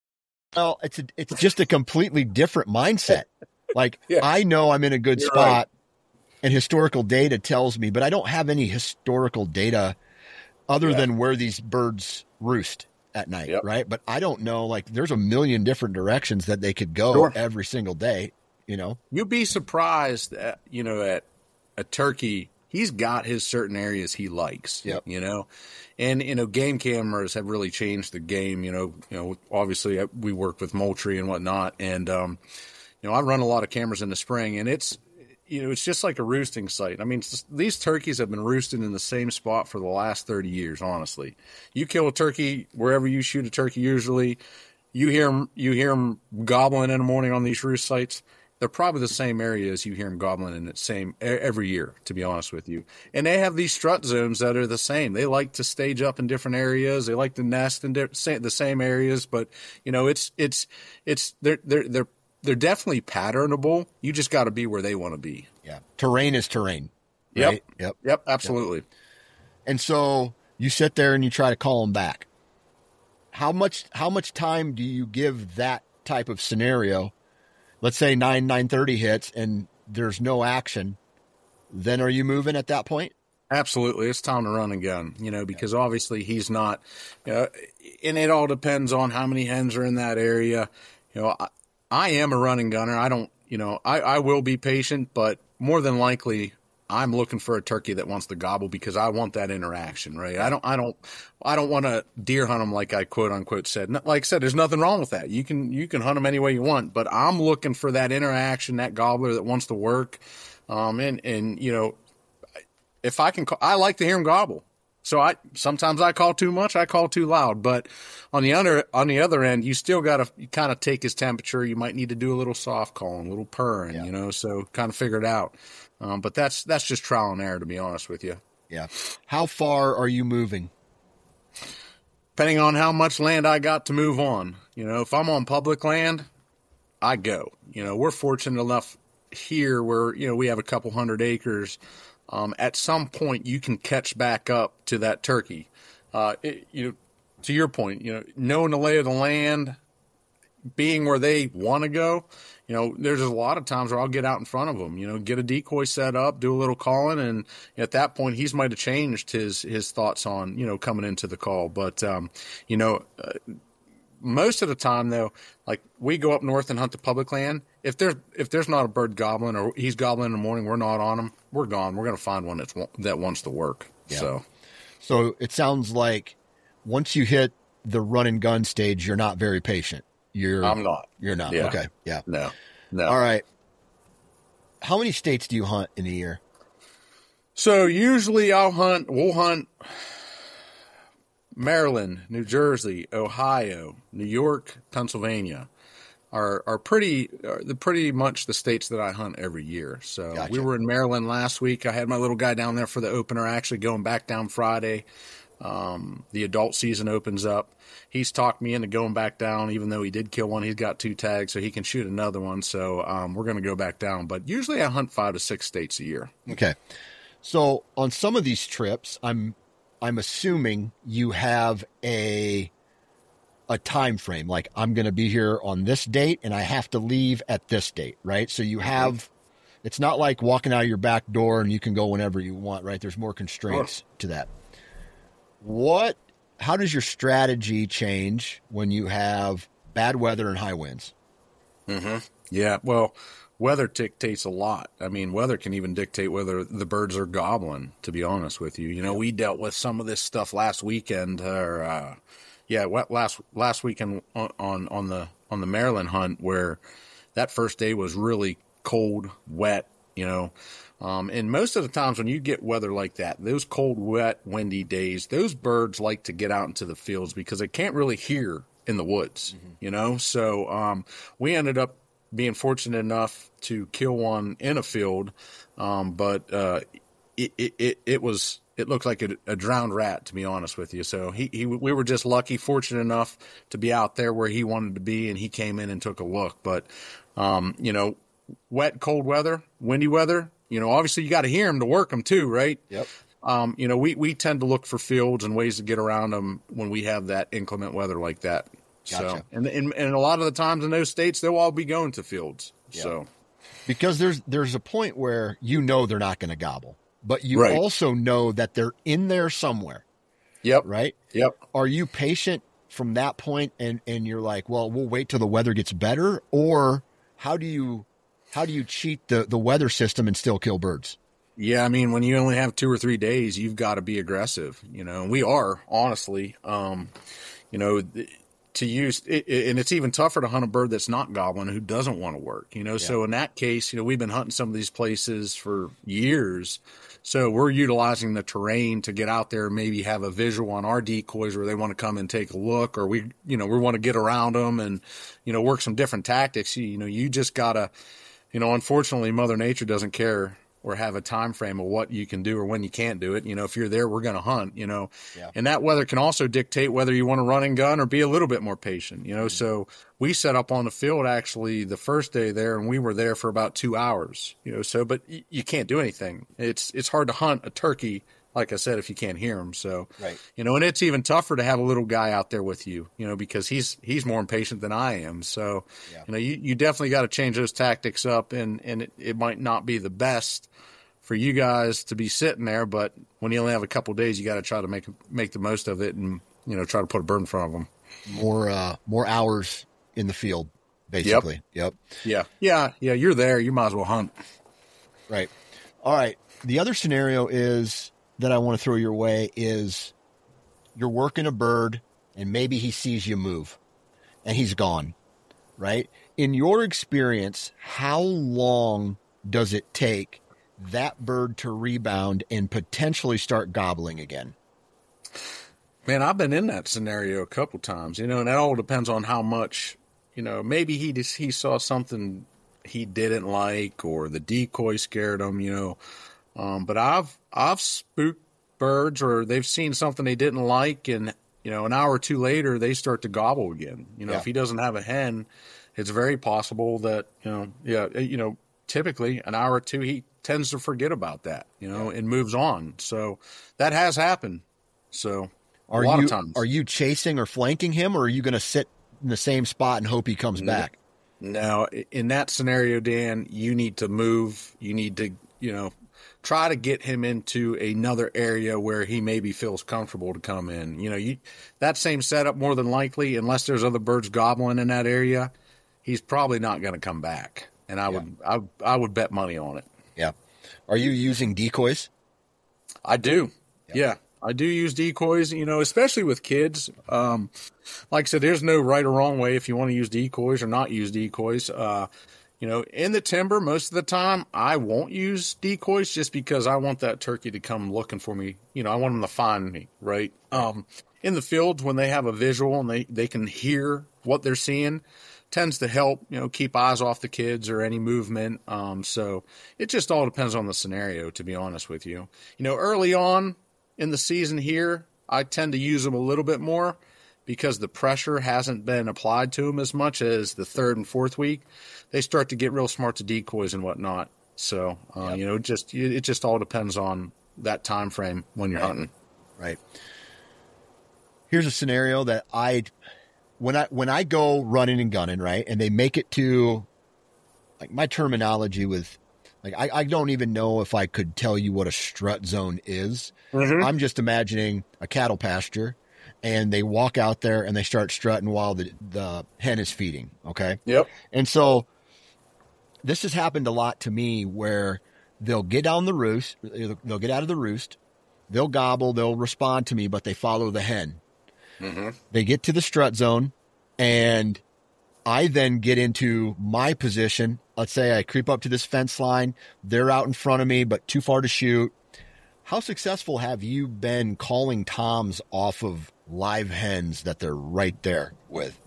Well, it's a, it's just a completely different mindset. Like, yeah. I know I'm in a good You're spot, right. and historical data tells me, but I don't have any historical data other Yeah. than where these birds roost at night, Yep. right? But I don't know, like there's a million different directions that they could go Sure. every single day, you know? You'd be surprised at, you know, at a turkey, he's got his certain areas he likes, Yep. you know, and, you know, game cameras have really changed the game. You know, you know, obviously uh, we work with Moultrie and whatnot. And, um, you know, I run a lot of cameras in the spring, and it's, you know, it's just like a roosting site. I mean, it's just, these turkeys have been roosting in the same spot for the last thirty years, honestly. You kill a turkey wherever you shoot a turkey, usually you hear them, you hear them gobbling in the morning on these roost sites. They're probably the same areas you hear them gobbling in the same every year, to be honest with you. And they have these strut zones that are the same. They like to stage up in different areas. They like to nest in di- the same areas, but you know, it's it's it's they're they're they're they're definitely patternable. You just got to be where they want to be. Yeah. Terrain is terrain. Yep. Right? Yep. Yep. Absolutely. Yep. And so you sit there and you try to call them back. How much, how much time do you give that type of scenario? Let's say nine, nine thirty hits and there's no action. Then are you moving at that point? Absolutely. It's time to run and gun, you know, because obviously he's not, uh, and it all depends on how many hens are in that area. You know, I, I am a running gunner. I don't, you know, I, I will be patient, but more than likely I'm looking for a turkey that wants to gobble because I want that interaction, right? I don't, I don't, I don't want to deer hunt them like I quote unquote said. Like I said, there's nothing wrong with that. You can, you can hunt them any way you want, but I'm looking for that interaction, that gobbler that wants to work. Um, and, and, you know, if I can call, I like to hear them gobble. So I, sometimes I call too much, I call too loud, but on the other, on the other end, you still got to kind of take his temperature. You might need to do a little soft calling, a little purring, yeah. you know, so kind of figure it out. Um, but that's, that's just trial and error, to be honest with you. Yeah. How far are you moving? Depending on how much land I got to move on. You know, if I'm on public land, I go. You know, we're fortunate enough here where, you know, we have a couple hundred acres. Um, at some point, you can catch back up to that turkey. Uh, it, you know, to your point, you know, knowing the lay of the land, being where they want to go. You know, there's a lot of times where I'll get out in front of them. You know, get a decoy set up, do a little calling, and at that point, he's might have changed his his thoughts on, you know, coming into the call. But um, you know. Uh, Most of the time, though, like we go up north and hunt the public land. If there's if there's not a bird gobbling or he's gobbling in the morning, we're not on him. We're gone. We're going to find one that's that wants to work. Yeah. So, so it sounds like once you hit the run and gun stage, you're not very patient. You're I'm not. You're not. Yeah. Okay. Yeah. No. No. All right. How many states do you hunt in a year? So usually I'll hunt. We'll hunt. Maryland, New Jersey, Ohio, New York, Pennsylvania are are pretty are the pretty much the states that I hunt every year. So Gotcha. We were in Maryland last week. I had my little guy down there for the opener, actually going back down Friday. Um, the adult season opens up. He's talked me into going back down, even though he did kill one. He's got two tags, so he can shoot another one. So um, we're going to go back down. But usually I hunt five to six states a year. Okay. So on some of these trips, I'm I'm assuming you have a a time frame, like I'm going to be here on this date and I have to leave at this date, right? So you have, it's not like walking out of your back door and you can go whenever you want, right? There's more constraints Sure. to that. What, how does your strategy change when you have bad weather and high winds? Mm-hmm. Yeah, well, weather dictates a lot. I mean, weather can even dictate whether the birds are gobbling, to be honest with you. You know, we dealt with some of this stuff last weekend, or, uh, yeah, last last weekend on, on, on the on the Maryland hunt, where that first day was really cold, wet, you know. Um, and most of the times when you get weather like that, those cold, wet, windy days, those birds like to get out into the fields because they can't really hear in the woods, mm-hmm. you know. So um, we ended up being fortunate enough to kill one in a field, um, but uh, it, it, it, it was it looked like a, a drowned rat, to be honest with you. So he, he we were just lucky, fortunate enough to be out there where he wanted to be, and he came in and took a look. But um, you know, wet, cold weather, windy weather, you know, obviously you got to hear them to work them too, right? Yep. Um, you know, we, we tend to look for fields and ways to get around them when we have that inclement weather like that. Gotcha. So, and, and and a lot of the times in those states, they'll all be going to fields. Yep. So, because there's there's a point where you know they're not going to gobble, but you right. also know that they're in there somewhere. Yep. Right? Yep. Are you patient from that point and, and you're like, well, we'll wait till the weather gets better? Or how do you how do you cheat the, the weather system and still kill birds? Yeah, I mean, when you only have two or three days, you've got to be aggressive, you know, and we are, honestly. Um, you know, to use it, and it's even tougher to hunt a bird that's not gobbling who doesn't want to work, you know. Yeah. So in that case, you know, we've been hunting some of these places for years. So we're utilizing the terrain to get out there and maybe have a visual on our decoys where they want to come and take a look, or we, you know, we want to get around them and, you know, work some different tactics. You, you know, you just got to, you know, unfortunately, Mother Nature doesn't care or have a time frame of what you can do or when you can't do it. You know, if you're there, we're going to hunt, you know, yeah. And that weather can also dictate whether you want to run and gun or be a little bit more patient, you know. Mm-hmm. So we set up on the field actually the first day there, and we were there for about two hours, you know, so, but y- you can't do anything. It's, it's hard to hunt a turkey, like I said, if you can't hear him. So, right. You know, and it's even tougher to have a little guy out there with you, you know, because he's, he's more impatient than I am. So, yeah. You know, you, you definitely got to change those tactics up, and, and it, it might not be the best for you guys to be sitting there, but when you only have a couple of days, you got to try to make, make the most of it and, you know, try to put a bird in front of them. More, uh, more hours in the field, basically. Yep. yep. Yeah. Yeah. Yeah. You're there. You might as well hunt. Right. All right. The other scenario is that I want to throw your way is you're working a bird and maybe he sees you move and he's gone, right? In your experience, how long does it take that bird to rebound and potentially start gobbling again? Man, I've been in that scenario a couple times, you know, and that all depends on how much, you know, maybe he just, he saw something he didn't like, or the decoy scared him, you know. Um, but I've, I've spooked birds, or they've seen something they didn't like, and, you know, an hour or two later, they start to gobble again. You know, yeah. If he doesn't have a hen, it's very possible that, you know, yeah, you know, typically an hour or two, he tends to forget about that, you know, yeah. and moves on. So that has happened. So are a lot you, of times. Are you chasing or flanking him, or are you going to sit in the same spot and hope he comes no, back? No, in that scenario, Dan, you need to move. You need to, you know, try to get him into another area where he maybe feels comfortable to come in. You know, you that same setup, more than likely, unless there's other birds gobbling in that area, he's probably not going to come back. And I yeah. would, I, I would bet money on it. Yeah. Are you using decoys? I do. Yeah. yeah. I do use decoys, you know, especially with kids. Um, like I said, there's no right or wrong way if you want to use decoys or not use decoys. Uh, You know, in the timber, most of the time, I won't use decoys just because I want that turkey to come looking for me. You know, I want them to find me, right? Um, in the fields, when they have a visual and they, they can hear what they're seeing, tends to help, you know, keep eyes off the kids or any movement. Um, so it just all depends on the scenario, to be honest with you. You know, early on in the season here, I tend to use them a little bit more because the pressure hasn't been applied to them as much as the third and fourth week. They start to get real smart to decoys and whatnot. So, uh, yep. you know, just it just all depends on that time frame when you're right. hunting. Right. Here's a scenario that I, when I when I go running and gunning, right, and they make it to, like, my terminology with, like, I, I don't even know if I could tell you what a strut zone is. Mm-hmm. I'm just imagining a cattle pasture, and they walk out there and they start strutting while the, the hen is feeding. Okay. Yep. And so this has happened a lot to me where they'll get down the roost, they'll get out of the roost, they'll gobble, they'll respond to me, but they follow the hen. Mm-hmm. They get to the strut zone, and I then get into my position. Let's say I creep up to this fence line. They're out in front of me, but too far to shoot. How successful have you been calling toms off of live hens that they're right there with?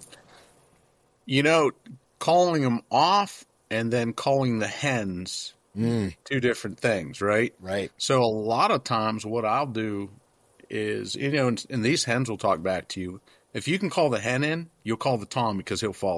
You know, calling them off and then calling the hens, mm. two different things, right? Right. So a lot of times what I'll do is, you know, and, and these hens will talk back to you. If you can call the hen in, you'll call the tom because he'll follow her.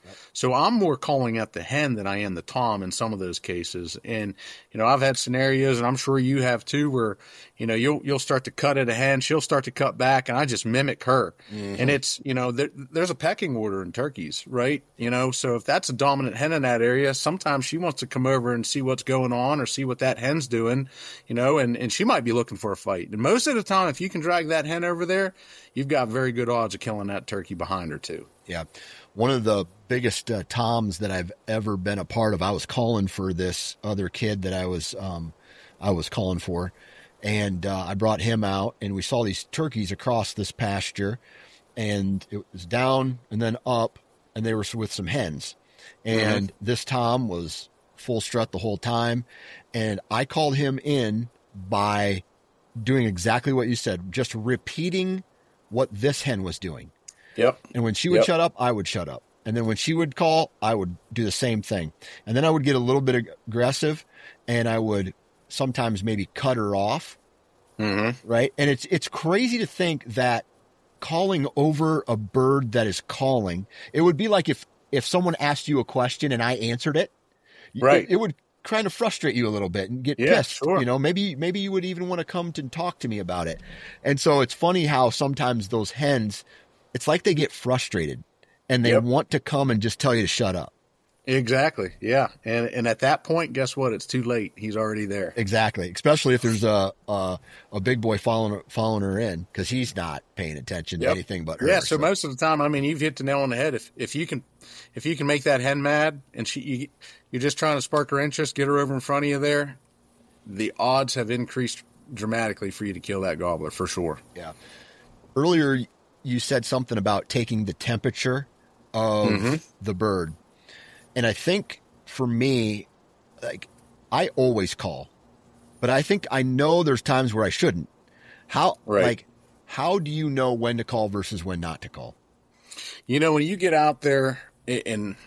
Yep. So I'm more calling at the hen than I am the tom in some of those cases. And, you know, I've had scenarios, and I'm sure you have too, where, you know, you'll, you'll start to cut at a hen, she'll start to cut back, and I just mimic her. Mm-hmm. And it's, you know, there, there's a pecking order in turkeys, right? You know, so if that's a dominant hen in that area, sometimes she wants to come over and see what's going on or see what that hen's doing, you know, and, and she might be looking for a fight. And most of the time, if you can drag that hen over there, you've got very good odds of killing that turkey behind her too. Yeah. One of the biggest uh, toms that I've ever been a part of, I was calling for this other kid that I was, um, I was calling for. And uh, I brought him out, and we saw these turkeys across this pasture, and it was down and then up, and they were with some hens. And mm-hmm. this tom was full strut the whole time. And I called him in by doing exactly what you said, just repeating what this hen was doing. Yep. And when she would yep. shut up, I would shut up. And then when she would call, I would do the same thing. And then I would get a little bit aggressive, and I would sometimes maybe cut her off. Mm-hmm. Right. And it's, it's crazy to think that calling over a bird that is calling, it would be like if, if someone asked you a question and I answered it, right. it, it would kind of frustrate you a little bit and get yeah, pissed. Sure. You know, maybe, maybe you would even want to come to talk to me about it. And so it's funny how sometimes those hens, it's like they get frustrated and they yep. want to come and just tell you to shut up. Exactly. Yeah. And and at that point, guess what? It's too late. He's already there. Exactly. Especially if there's a a, a big boy following following her in, because he's not paying attention yep. to anything but her. Yeah. So, so most of the time, I mean, you've hit the nail on the head. If if you can if you can make that hen mad and she you, you're just trying to spark her interest, get her over in front of you there, the odds have increased dramatically for you to kill that gobbler for sure. Yeah. Earlier, you said something about taking the temperature of mm-hmm. the bird. And I think for me, like, I always call, but I think I know there's times where I shouldn't. How, right. like, how do you know when to call versus when not to call? You know, when you get out there, and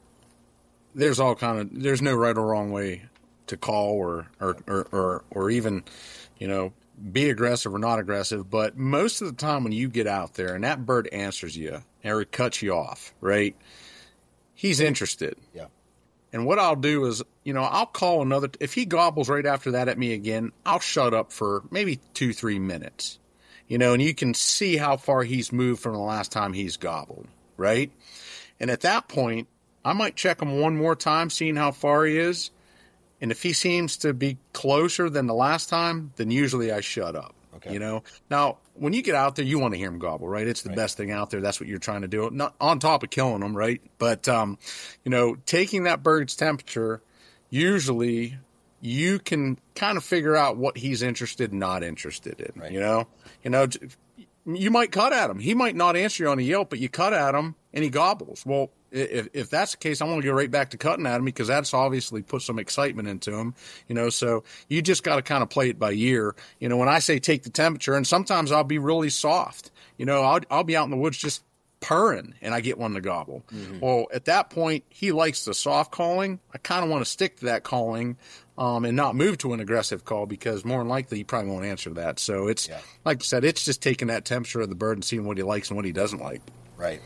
there's all kind of, there's no right or wrong way to call or, or, or, or, or even, you know, be aggressive or not aggressive. But most of the time when you get out there and that bird answers you or cuts you off, right? He's interested. Yeah. And what I'll do is, you know, I'll call another. If he gobbles right after that at me again, I'll shut up for maybe two, three minutes. You know, and you can see how far he's moved from the last time he's gobbled, right? And at that point, I might check him one more time, seeing how far he is. And if he seems to be closer than the last time, then usually I shut up. Okay. You know, now when you get out there, you want to hear him gobble, right? It's the right. best thing out there. That's what you're trying to do. Not on top of killing them, right? But, um, you know, taking that bird's temperature, usually you can kind of figure out what he's interested and not interested in, right. you know, you know, you might cut at him. He might not answer you on a yelp, but you cut at him and he gobbles. Well, If, if that's the case, I'm going to go right back to cutting at him because that's obviously put some excitement into him, you know, so you just got to kind of play it by ear. You know, when I say take the temperature, and sometimes I'll be really soft, you know, I'll, I'll be out in the woods just purring and I get one to gobble. Mm-hmm. Well, at that point, he likes the soft calling. I kind of want to stick to that calling um, and not move to an aggressive call because more than likely he probably won't answer that. So it's, yeah. like I said, it's just taking that temperature of the bird and seeing what he likes and what he doesn't like. Right.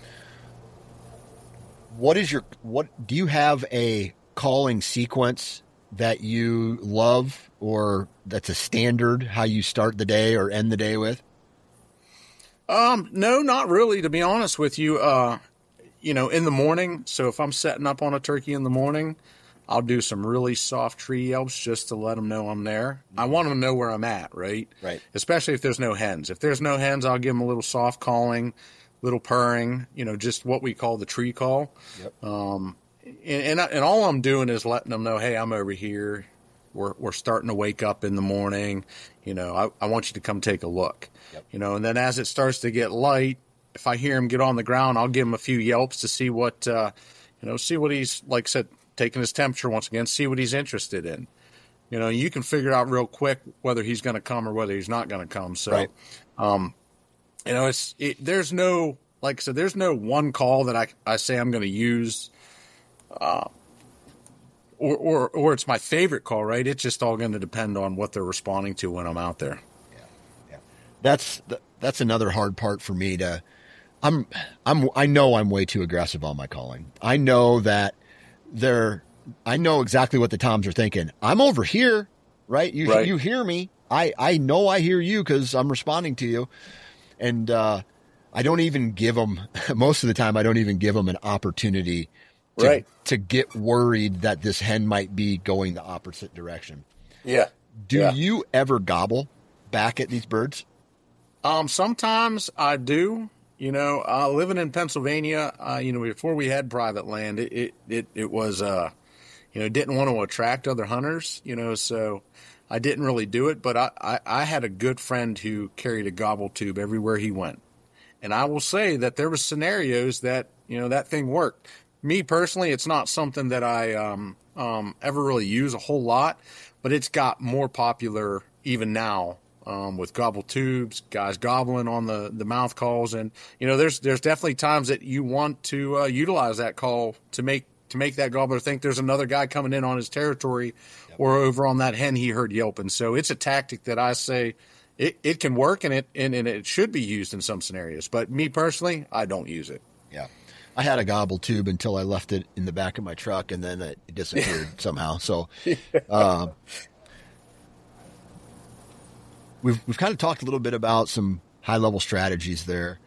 What is your, what, do you have a calling sequence that you love or that's a standard how you start the day or end the day with? Um, no, not really, to be honest with you. Uh, you know, in the morning, so if I'm setting up on a turkey in the morning, I'll do some really soft tree yelps just to let them know I'm there. I want them to know where I'm at, right? Right. Especially if there's no hens. If there's no hens, I'll give them a little soft calling, little purring, you know, just what we call the tree call. Yep. Um, and, and, I, and all I'm doing is letting them know, hey, I'm over here. We're we're starting to wake up in the morning. You know, I, I want you to come take a look. Yep. You know, and then as it starts to get light, if I hear him get on the ground, I'll give him a few yelps to see what, uh, you know, see what he's, like I said, taking his temperature once again, see what he's interested in. You know, you can figure out real quick whether he's going to come or whether he's not going to come. So, right. um, You know, it's it, there's no, like I said, there's no one call that I, I say I'm going to use, uh, or, or or it's my favorite call, right? It's just all going to depend on what they're responding to when I'm out there. Yeah, yeah. That's that's another hard part for me to I'm, I'm, I know I'm way too aggressive on my calling. I know that they're, I know exactly what the toms are thinking. I'm over here, right? You, Right. you hear me. I, I know I hear you because I'm responding to you. And, uh, I don't even give them, most of the time, I don't even give them an opportunity to, Right. to get worried that this hen might be going the opposite direction. Yeah. Do Yeah. you ever gobble back at these birds? Um, sometimes I do. You know, uh, living in Pennsylvania, uh, you know, before we had private land, it, it, it, it was, uh, you know, didn't want to attract other hunters, you know, so I didn't really do it. But I, I, I had a good friend who carried a gobble tube everywhere he went. And I will say that there were scenarios that, you know, that thing worked. Me personally, it's not something that I um, um, ever really use a whole lot, but it's got more popular even now. Um, with gobble tubes, guys gobbling on the, the mouth calls, and you know, there's there's definitely times that you want to uh, utilize that call to make to make that gobbler think there's another guy coming in on his territory, yep. or over on that hen he heard yelping. So it's a tactic that I say it, it can work, and it and, and it should be used in some scenarios. But me personally, I don't use it. Yeah, I had a gobble tube until I left it in the back of my truck, and then it disappeared somehow. So. Uh, We've we've kind of talked a little bit about some high level strategies there.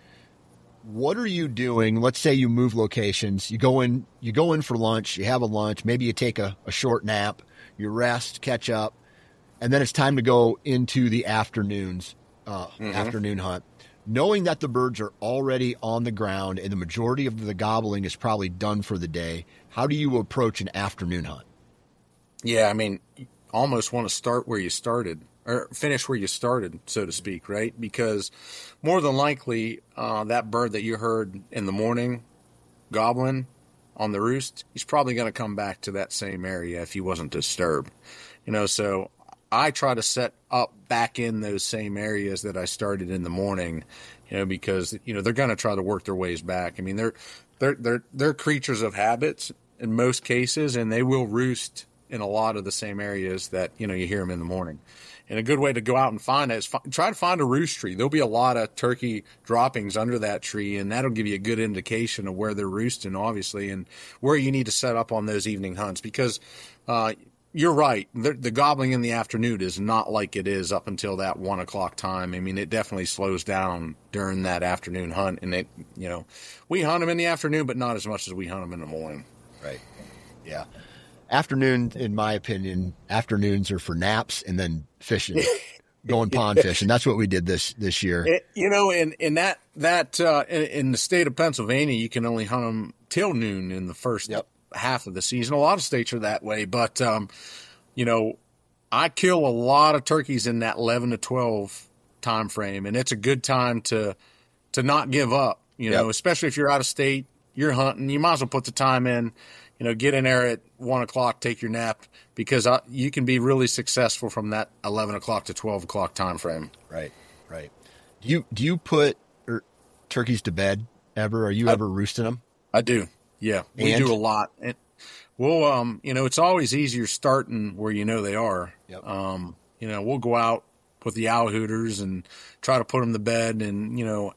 What are you doing? Let's say you move locations. You go in. You go in for lunch. You have a lunch. Maybe you take a, a short nap. You rest, catch up, and then it's time to go into the afternoons, uh, mm-hmm. afternoon hunt. Knowing that the birds are already on the ground and the majority of the gobbling is probably done for the day. How do you approach an afternoon hunt? Yeah, I mean, you almost want to start where you started. Or finish where you started, so to speak, right? Because more than likely, uh, that bird that you heard in the morning gobbling on the roost, he's probably going to come back to that same area if he wasn't disturbed. You know, so I try to set up back in those same areas that I started in the morning, you know, because, you know, they're going to try to work their ways back. I mean, they're, they're, they're, they're creatures of habits in most cases, and they will roost in a lot of the same areas that, you know, you hear them in the morning. And a good way to go out and find it is f- try to find a roost tree. There'll be a lot of turkey droppings under that tree, and that'll give you a good indication of where they're roosting, obviously, and where you need to set up on those evening hunts. Because uh, you're right, the, the gobbling in the afternoon is not like it is up until that one o'clock time. I mean, it definitely slows down during that afternoon hunt. And it, you know, we hunt them in the afternoon, but not as much as we hunt them in the morning. Right. Yeah. Afternoon, in my opinion, afternoons are for naps and then fishing, going pond fishing. That's what we did this this year. It, you know, in in that that uh, in, in the state of Pennsylvania, you can only hunt them till noon in the first yep. half of the season. A lot of states are that way, but um, you know, I kill a lot of turkeys in that eleven to twelve time frame, and it's a good time to to not give up. You know, yep. especially if you're out of state, you're hunting. You might as well put the time in. You know, get in there at one o'clock, take your nap, because I, you can be really successful from that eleven o'clock to twelve o'clock time frame. Right, right. Do you do you put er, turkeys to bed ever? Are you I, ever roosting them? I do. Yeah, and? we do a lot. And, well, um, you know, it's always easier starting where you know they are. Yep. Um, you know, we'll go out with the owl hooters and try to put them to bed, and you know,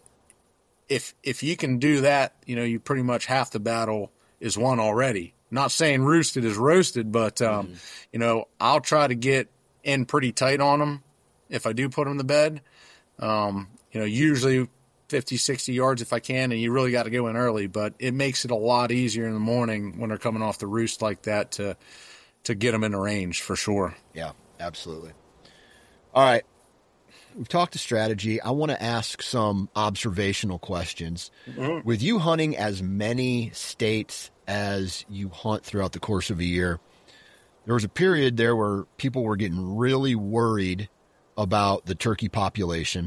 if if you can do that, you know, you pretty much half the battle is won already. Not saying roosted is roasted, but, um, mm-hmm. you know, I'll try to get in pretty tight on them if I do put them to bed. Um, you know, usually fifty, sixty yards if I can, and you really got to go in early, but it makes it a lot easier in the morning when they're coming off the roost like that to to get them in the range for sure. Yeah, absolutely. All right. We've talked to strategy. I want to ask some observational questions. Mm-hmm. With you hunting as many states as you hunt throughout the course of a year, there was a period there where people were getting really worried about the turkey population.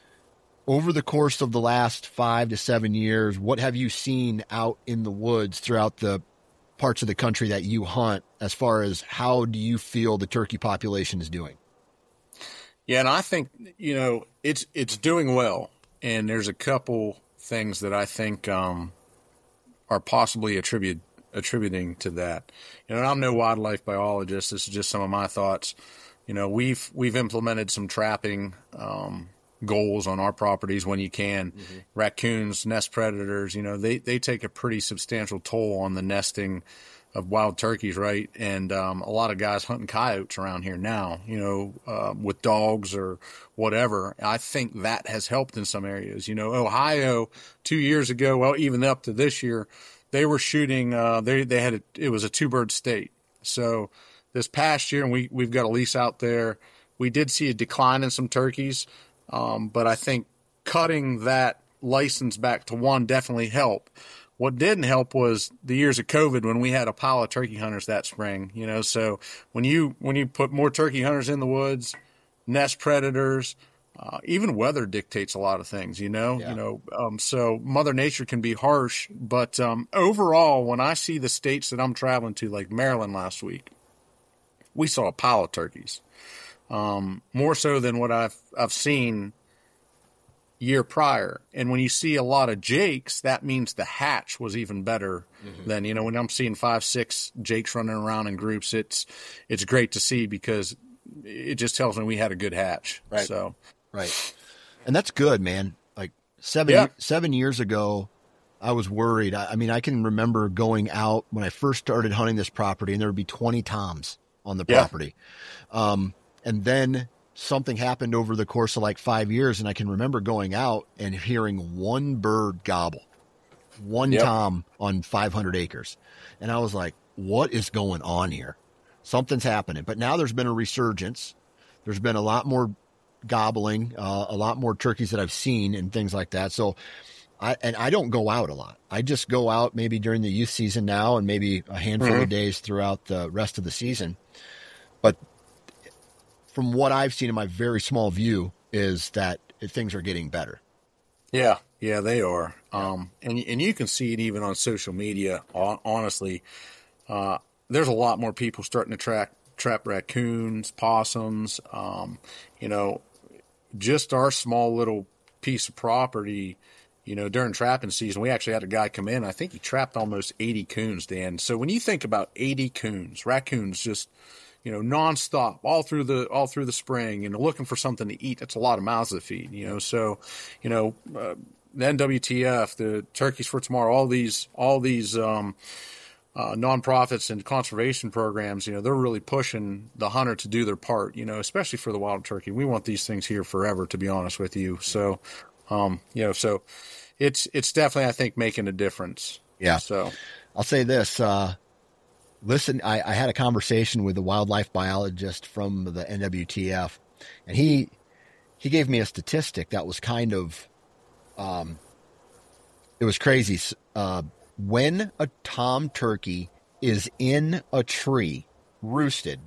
Over the course of the last five to seven years, what have you seen out in the woods throughout the parts of the country that you hunt as far as how do you feel the turkey population is doing? Yeah, and I think, you know, it's it's doing well, and there's a couple things that I think um, are possibly attribute, attributing to that. You know, and I'm no wildlife biologist. This is just some of my thoughts. You know, we've we've implemented some trapping um, goals on our properties when you can. Mm-hmm. Raccoons, nest predators, you know, they, they take a pretty substantial toll on the nesting of wild turkeys, right? And um, a lot of guys hunting coyotes around here now, you know, uh, with dogs or whatever. I think that has helped in some areas. You know, Ohio two years ago, well, even up to this year, they were shooting. Uh, they they had a, it was a two bird state. So this past year, and we we've got a lease out there, we did see a decline in some turkeys, um, but I think cutting that license back to one definitely helped. What didn't help was the years of COVID when we had a pile of turkey hunters that spring, you know, so when you, when you put more turkey hunters in the woods, nest predators, uh, even weather dictates a lot of things, you know, Yeah. you know, um, so Mother Nature can be harsh, but, um, overall, when I see the states that I'm traveling to, like Maryland last week, we saw a pile of turkeys, um, more so than what I've, I've seen year prior. And when you see a lot of jakes, that means the hatch was even better mm-hmm. than, you know, when I'm seeing five, six jakes running around in groups, it's, it's great to see because it just tells me we had a good hatch. Right. So, right. And that's good, man. Like seven, Yeah. seven years ago, I was worried. I, I mean, I can remember going out when I first started hunting this property and there would be twenty toms on the Yeah. property. Um, and then something happened over the course of like five years. And I can remember going out and hearing one bird gobble, one Yep. tom on five hundred acres. And I was like, what is going on here? Something's happening. But now there's been a resurgence. There's been a lot more gobbling, uh, a lot more turkeys that I've seen and things like that. So I, and I don't go out a lot. I just go out maybe during the youth season now and maybe a handful Mhm. of days throughout the rest of the season. But from what I've seen in my very small view is that things are getting better. Yeah, yeah, they are. Um, and and you can see it even on social media. hon- Honestly, uh, there's a lot more people starting to track trap raccoons, possums. Um, you know, just our small little piece of property. You know, during trapping season, we actually had a guy come in. I think he trapped almost eighty coons, Dan. So when you think about eighty coons, raccoons just, you know, nonstop all through the all through the spring, you know, looking for something to eat. That's a lot of mouths to feed, you know. So, you know, uh, the N W T F, the Turkeys for Tomorrow, all these all these um, uh, nonprofits and conservation programs, you know, they're really pushing the hunter to do their part, you know, especially for the wild turkey. We want these things here forever, to be honest with you. So, um, you know, so it's it's definitely, I think, making a difference. Yeah. So I'll say this. Uh, listen, I, I had a conversation with a wildlife biologist from the N W T F, and he he gave me a statistic that was kind of, um, it was crazy. Uh, when a tom turkey is in a tree, roosted,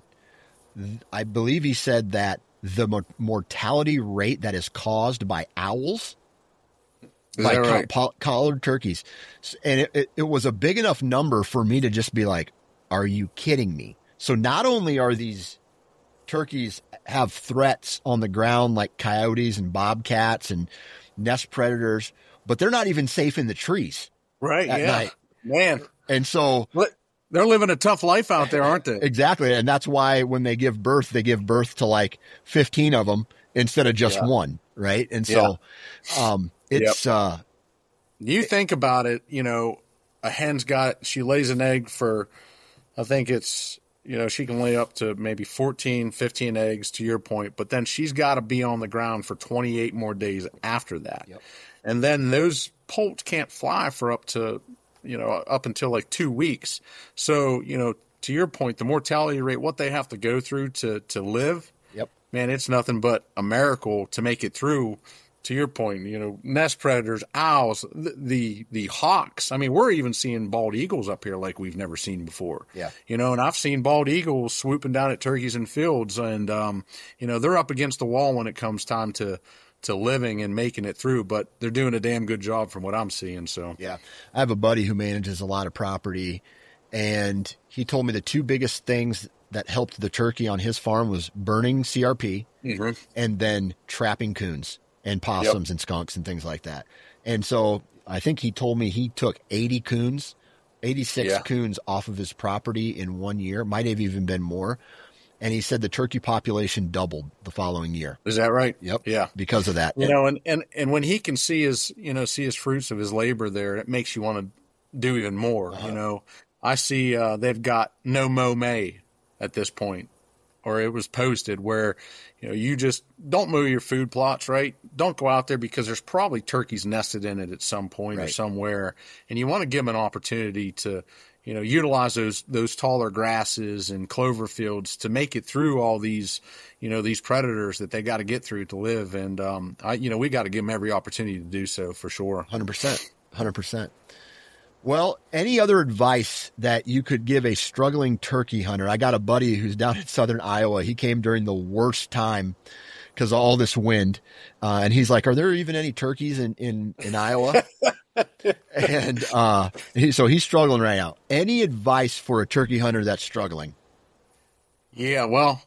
I believe he said that the mo- mortality rate that is caused by owls, is by that co- right? po- collared turkeys, and it, it, it was a big enough number for me to just be like, are you kidding me? So not only are these turkeys have threats on the ground like coyotes and bobcats and nest predators, but they're not even safe in the trees Right? at Yeah, night. man. And so Look, they're living a tough life out there, aren't they? exactly. And that's why when they give birth, they give birth to like fifteen of them instead of just Yeah. one. Right. And so, um, it's, uh, You think about it, you know, a hen's got, she lays an egg for, I think it's, you know, she can lay up to maybe fourteen, fifteen eggs to your point, but then she's got to be on the ground for twenty-eight more days after that. Yep. And then those poults can't fly for up to, you know, up until like two weeks. So, you know, to your point, the mortality rate, what they have to go through to, to live, yep. man, it's nothing but a miracle to make it through. To your point, you know, nest predators, owls, the, the the hawks. I mean, we're even seeing bald eagles up here like we've never seen before. Yeah. You know, and I've seen bald eagles swooping down at turkeys in fields, and um, you know, they're up against the wall when it comes time to to living and making it through. But they're doing a damn good job from what I'm seeing. So Yeah. I have a buddy who manages a lot of property, and he told me the two biggest things that helped the turkey on his farm was burning C R P Mhm. and then trapping coons and possums Yep. and skunks and things like that. And so I think he told me he took eighty coons, eighty-six Yeah. coons off of his property in one year. Might have even been more. and he said the turkey population doubled the following year. Is that right? Yep. Yeah. Because of that. You know, and, and, and when he can see his, you know, see his fruits of his labor there, it makes you want to do even more. Uh-huh. You know, I see uh, they've got no mow May at this point, or it was posted where, you know, you just don't mow your food plots, right? Don't go out there because there's probably turkeys nested in it at some point right. or somewhere. And you want to give them an opportunity to, you know, utilize those those taller grasses and clover fields to make it through all these, you know, these predators that they got to get through to live. And, um, I, you know, we got to give them every opportunity to do so for sure. one hundred percent. one hundred percent. Well, any other advice that you could give a struggling turkey hunter? I got a buddy who's down in southern Iowa. He came during the worst time because of all this wind. Uh, and he's like, are there even any turkeys in, in, in Iowa? and uh, he, so he's struggling right now. Any advice for a turkey hunter that's struggling? Yeah, well,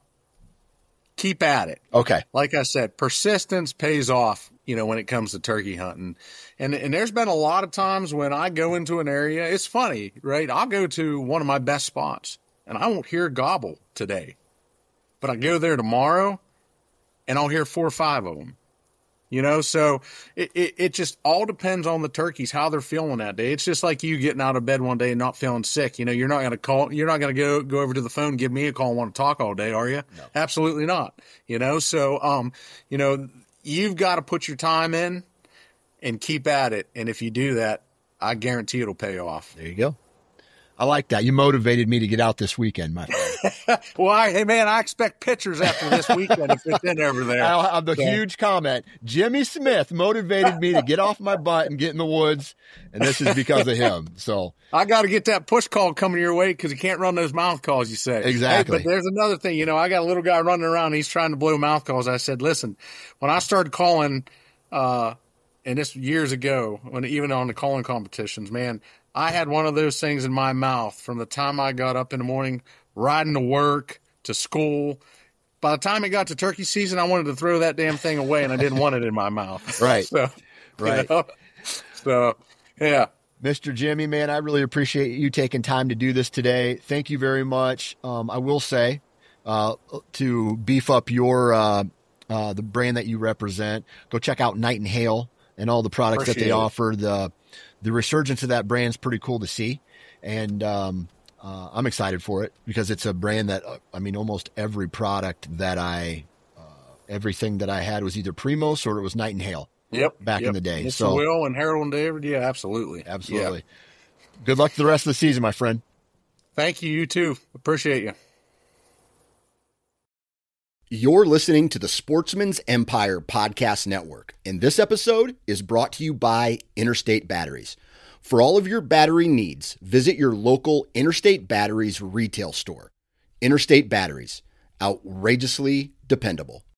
keep at it. Okay. Like I said, persistence pays off, you know, when it comes to turkey hunting. And and there's been a lot of times when I go into an area, it's funny, right? I'll go to one of my best spots and I won't hear a gobble today. But I go there tomorrow and I'll hear four or five of them. You know, so it, it, it just all depends on the turkeys, how they're feeling that day. It's just like you getting out of bed one day and not feeling sick. You know, you're not going to call, you're not going to go, go over to the phone, give me a call and want to talk all day, are you? No. Absolutely not. You know, so, um, you know, you've got to put your time in and keep at it. And if you do that, I guarantee it'll pay off. There you go. I like that. You motivated me to get out this weekend, my friend. Well, I, hey, man, I expect pictures after this weekend if it's in over there. I'll have the so. huge comment. Jimmy Smith motivated me to get off my butt and get in the woods, and this is because of him. So I got to get that push call coming your way because you can't run those mouth calls, you say. Exactly. Hey, but there's another thing. You know, I got a little guy running around. He's trying to blow mouth calls. I said, listen, when I started calling, uh, and this years ago, when even on the calling competitions, man, I had one of those things in my mouth from the time I got up in the morning, riding to work, to school. By the time it got to turkey season, I wanted to throw that damn thing away, and I didn't want it in my mouth. Right. So, right. You know? So, yeah. Mister Jimmy, man, I really appreciate you taking time to do this today. Thank you very much. Um, I will say, uh, to beef up your uh, uh, the brand that you represent, go check out Night and Hail and all the products appreciate that they it. offer. The The resurgence of that brand is pretty cool to see. And um, uh, I'm excited for it because it's a brand that, uh, I mean, almost every product that I, uh, everything that I had was either Primos or it was Night and Hail. Yep. Back yep. in the day. Mister So Will and Harold and David. Yeah, absolutely. Absolutely. Yeah. Good luck to the rest of the season, my friend. Thank you. You too. Appreciate you. You're listening to the Sportsman's Empire Podcast Network, and this episode is brought to you by Interstate Batteries. For all of your battery needs, visit your local Interstate Batteries retail store. Interstate Batteries, outrageously dependable.